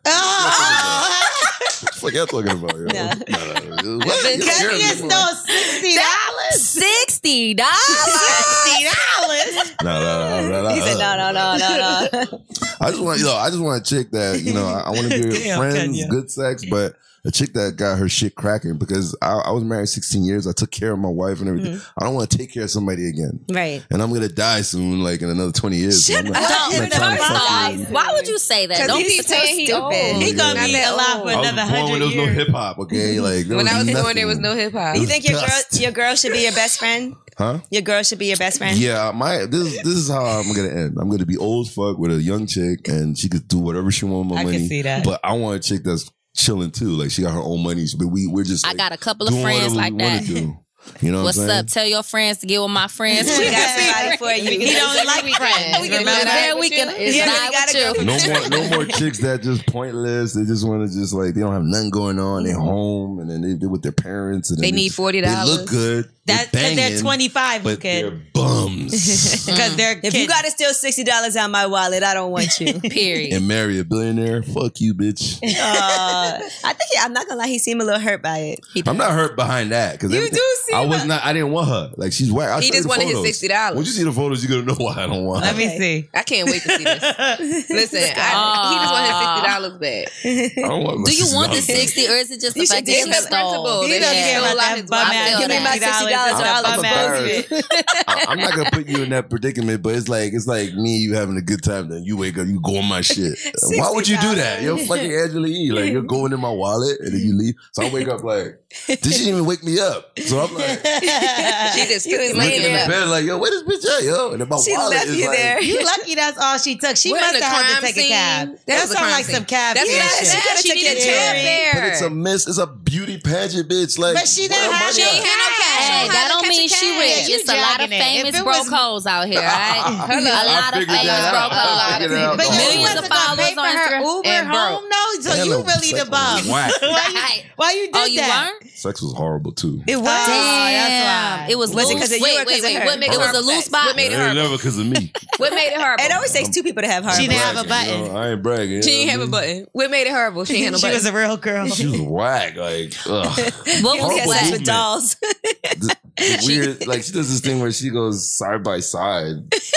Oh, What the fuck y'all talking about? Yo? No. No, no, no. What? You Kenya scared me, boy. stole sixty dollars. Sixty dollars. Sixty dollars. No, no, no, no, no. He said no, no, no, no, no. I just want, yo, I just want a chick that, you know, I, I want to be Damn, friends, Kenya. good sex, but a chick that got her shit cracking because I, I was married sixteen years. I took care of my wife and everything. I don't want to take care of somebody again. Right. And I'm gonna die soon, like in another twenty years. So I'm not, I'm Don't. not trying to First fuck off, you. why would you say that? Because Don't he be keeps so saying he stupid. old. He gonna Not be that alive old. for I was another born when hundred there was no years. hip hop, okay? Like there When was I was born, nothing. there was no hip hop. You think your girl, Dust. your girl should be your best friend? Huh? Your girl should be your best friend? Yeah, my this this is how I'm gonna end. I'm gonna be old as fuck with a young chick, and she could do whatever she want with my I can money. see that. But I want a chick that's chilling too. Like she got her own money, but we we're just. I Like, got a couple of doing friends whatever like we wanna that. do. You know What's what I'm saying? up? Tell your friends to get with my friends. We got somebody for you. He don't like friends. We can Remember do that. that? We can. It's Yeah, not we gotta with you. No more, no more chicks that just pointless. They just want to just like they don't have nothing going on. They're home and then they do with their parents. And They then need forty dollars. They look good. That's they're because they're banging, twenty-five, but kid. they're bums. Because they're If kids. you got to steal sixty dollars out my wallet, I don't want you. Period. and marry a billionaire. Fuck you, bitch. Uh, I think he, I'm not gonna lie, he seemed a little hurt by it. He I'm not hurt behind that because You do see I was that. not. I didn't want her. Like she's white. I'll He show just you the wanted his photos. sixty dollars. When you see the photos, you're gonna know why I don't want Let her. me see. I can't wait to see this. Listen, I, he just wanted his sixty dollars back. I don't want my Do you want the sixty dollars. sixty or is it just the You fact should that give she him stole? principal. He They doesn't stole care about out that his bum wallet. ass. Give me my sixty dollars for or I'll a bum be ass embarrassed. bitch. I- I'm not gonna put you in that predicament, but it's like it's like me, you having a good time, then you wake up, you go on my shit. Why would you do that? You're fucking Angela Yee. Like you're going in my wallet and then you leave. So I wake up like, did she even wake me up? So I'm like She just took his money looking in the and left. bed like, yo, where this bitch at, yo? And then my She wallet left is you like, there. You lucky that's all she took. She We're must in a have had to crime take a cab. scene. That, That was a sounds crime like scene. some cab That's shit. what I She said. could've She took needed your cab jewelry. But it's a fare. miss. It's a beauty pageant, bitch. Like, But she where didn't the have- money she at? ain't had no cash. Hey, How that to don't catch mean a she cab? rich. You It's a lot of dragging it. famous If it broke was- hoes out here, right? I A lot of figured that famous out. broke I hoes. figured it out. But you Millions wasn't of gonna pay followers for on her Instagram Uber and home, though. So Damn, you no, really sex the bum. was whack. why you? Why you did Oh, you that? weren't? Sex was horrible too. It was. Oh, Damn. that's why. It was Was it loose. 'cause of you wait, or 'cause wait, of wait. her? What made it It was horrible? a loose sex? spot. What made it It ain't horrible? never because of me. What made it horrible? It always takes two people to have She horrible. didn't have a Bragging, you button. know, I ain't bragging. She you didn't know have a what I mean? button. What made it horrible? She ain't had no She button. was a real girl. She was whack. Like, ugh. What You was don't get Horrible sex that? with dolls. The- the weird. Like she does this thing where she goes side by side.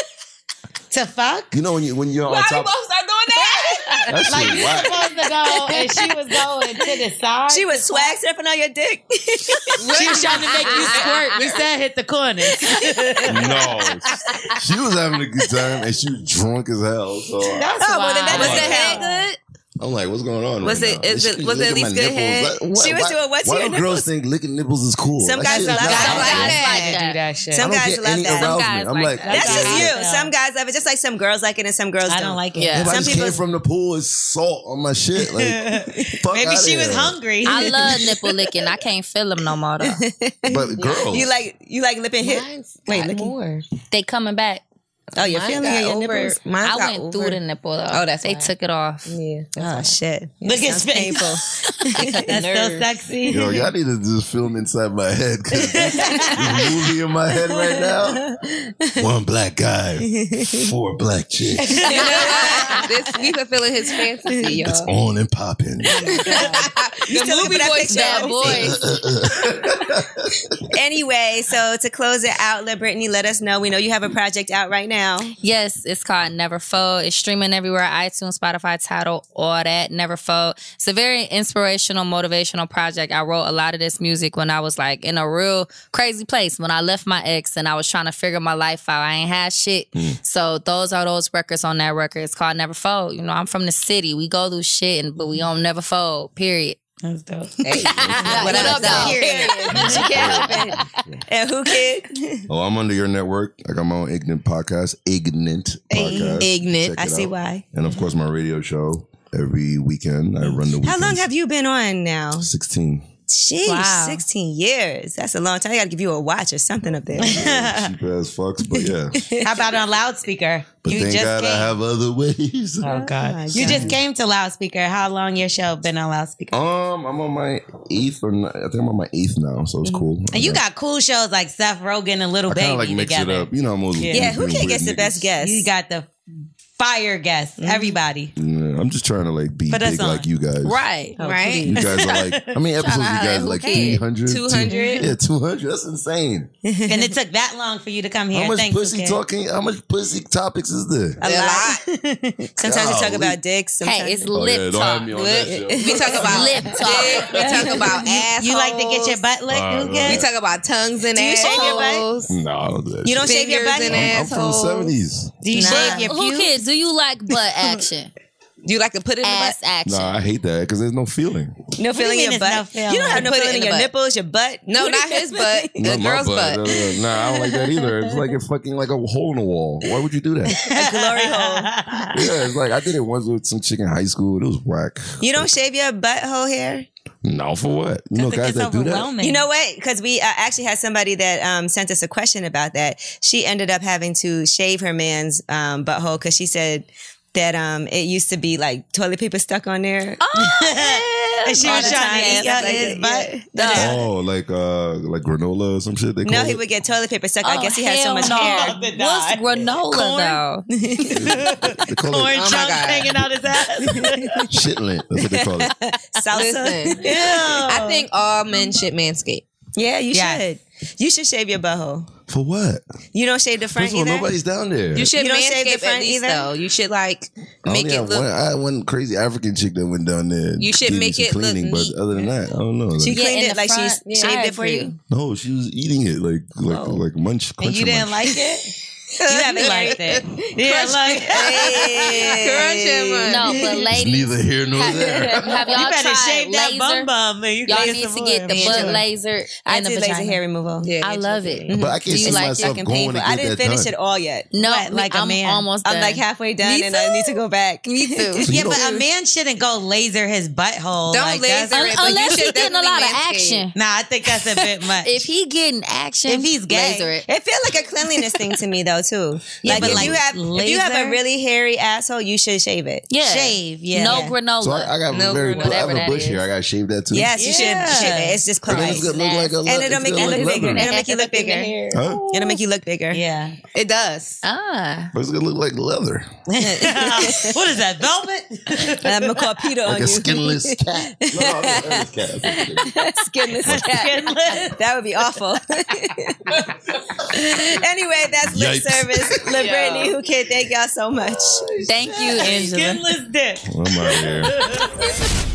To fuck? You know when you when you're on Why we top. both start doing that? That Like shit you were whack. supposed to go and she was going to the side. She was swag surfing on your dick. She was trying to make you squirt. We said hit the corner. No, she was having a good time and she was drunk as hell. So That's Oh, well, then why. that Was doesn't the count. head good? I'm like, what's going on? Was right it- now? is She it- keep was it at licking least my good head? nipples. Like, She was why- doing what to Why your do girls nipples? think licking nipples is cool? Some That guys shit is love not that. cool. Some like guys that. like that. do that shit. Some I don't guys get love any that. Some arousement. guys I'm like like, that. That's I just don't you. like that. Some guys love it, just like some girls like it and some girls I don't. don't like it. Yeah. if I Some just people- came from the pool, it's salt on my shit. Like, fuck Maybe outta she was here. hungry. I love nipple licking. I can't feel them no more though. But girls, You like you like lipping hip? Mine's Wait, got licking. more. They coming back. Oh, you're Mine feeling got it, your over- nipples? Mine's I got went over. through the nipple though. Oh, that's they why. took it off. Yeah. Oh shit! Look at Sounds his face. painful. That's so sexy. yo, y'all need to just film inside my head because this movie in my head right now. One black guy, four black chicks. You know what? This, we fulfilling his fantasy, It's y'all. on and popping. The still looking movie for that voice, picture? bad boys. Anyway, so to close it out, let Brittany let us know. We know you have a project out right now. Yes, it's called Never Fold. It's streaming everywhere: iTunes, Spotify, Tidal, all that. Never Fold. It's a very inspirational, motivational project. I wrote a lot of this music when I was like in a real crazy place. When I left my ex and I was trying to figure my life out, I ain't had shit. So those are those records on that record. It's called Never Fold. You know, I'm from the city. We go through shit, and, but we don't never fold. Period. That's dope. Hey, What what up, up, though? though? Period. She can't help it. And who kid? Oh, I'm under your network. I got my own Ignorant podcast. Ignorant podcast. Ignorant. Check I it see out. why. And of course, my radio show every weekend. I run the weekends. How long have you been on now? sixteen. Sheesh, Wow. sixteen years. That's a long time. I got to give you a watch or something up there. Cheap ass fucks, but yeah. How about on loudspeaker? But you thank just God came. I have other ways. Oh my God! You God. just came to loudspeaker. How long your show been on loudspeaker? Um, I'm on my eighth or ni- I think I'm on my eighth now, so it's cool. And you got cool shows like Seth Rogen and Little I kind Baby of like mix together. it up. You know, I'm always Yeah, who looking kid at gets the weird best niggas. guess? You got the fire guests. Everybody. Yeah, I'm just trying to like be Put us big on. like you guys. Right, Oh, right. You guys are like, I mean, episodes you guys are like three hundred, two hundred? Yeah, two hundred. That's insane. And it took that long for you to come here. How much Thanks, pussy okay? talking? How much pussy topics is there? A A lot. Sometimes we talk Golly. about dicks. Sometimes Hey, it's Oh, lip yeah, don't talk. have me on that show. We talk about Lip dick. talk. We talk about assholes. You like to get your butt licked? Uh, Lucas? We talk about tongues and Do you shave your butt? assholes. No, I don't do that You don't shit. shave your Fingers butt? and hair? I'm from the assholes. seventies. Do you Nah. shave your Who pubes? kids? Do you like butt action? Do you like to put it in the Ass butt? action. No, I hate that because there's no feeling. No feeling mean in your it's no butt. feeling? You don't have no Put it feeling in in the your butt. nipples, your butt. No, not his butt. The Not my girl's butt. No, no, no. Nah, I don't like that either. It's like it's fucking like a hole in the wall. Why would you do that? A glory hole. Yeah, it's like I did it once with some chick in high school. It was whack. You don't shave your butthole hair? No, for what? You know It guys gets that do that? overwhelming. You know what? Because we uh, actually had somebody that um, sent us a question about that. She ended up having to shave her man's um, butthole because she said that um, it used to be like toilet paper stuck on there. And she All was the trying time, to eat yeah, out like his it, butt. yeah. Oh, like uh, like granola or some shit. They call No, it? he would get toilet paper stuck. I Oh, guess he had so hell much no. hair. What's granola Corn? though? They call Corn it Oh my chunks God. hanging out his ass. shit lint. That's what they call it. Salsa. Listen, Ew. I think all men should manscape. Yeah, you Yes. should. You should shave your butthole. For what? You don't shave the front First of all, either? nobody's down there. You should You don't shave the manscape front at least, either? though. You should like I make only it have look. one, I had one crazy African chick that went down there. and You should gave me make some it look cleaning, neat. But other than that, I don't know. She Like, Yeah, cleaned in it the like front. she Yeah, shaved I it for agree. you? no, she was eating it like like like munch. And you crunching didn't munch. like it? You haven't liked it. You didn't like it. Crunch it, man. No, but It's ladies, neither here nor have, there. have y'all You better tried shave that bum laser? bum. And you Y'all can need some to more. get the butt Angela. laser I and the did laser vagina. hair removal. Yeah, I love it. But I can't Do you see like myself Fucking going painful. to I get didn't that finish done. it all yet. No, What, like a I'm man? almost done. I'm like halfway done Me and I too. need to go back. Me too. So you Yeah, don't- but a man shouldn't go laser his butthole. Don't like, laser that's- it, but you Unless should he's getting a lot of definitely manscape. action. Nah, I think that's a bit much. If he getting action, If he's gay. laser it. It feels like a cleanliness thing to me though too. Yeah, like but if like you have if you have a laser? really hairy asshole, you should shave it. Yeah. shave, yeah. No Yeah. granola. So I, I got No, very. I whatever have a that bush is. here. I got to shave that too. Yes, you Yeah. should shave it. It's just But then polite. it's gonna look like a. And le- it'll it's make gonna you look leather. bigger. It'll make you look bigger. Huh? It'll make you look bigger. Yeah. It does. Ah. But it's gonna look like leather, What is that, velvet? I'm gonna call Peter on like a you. skinless cat. No, no, no, skinless cat. Skinless cat. That would be awful. Anyway, that's lip Yikes. service. Lip Yo. Brittany, who can thank y'all so much. Thank you, Angela. Skinless dick. I'm out of here.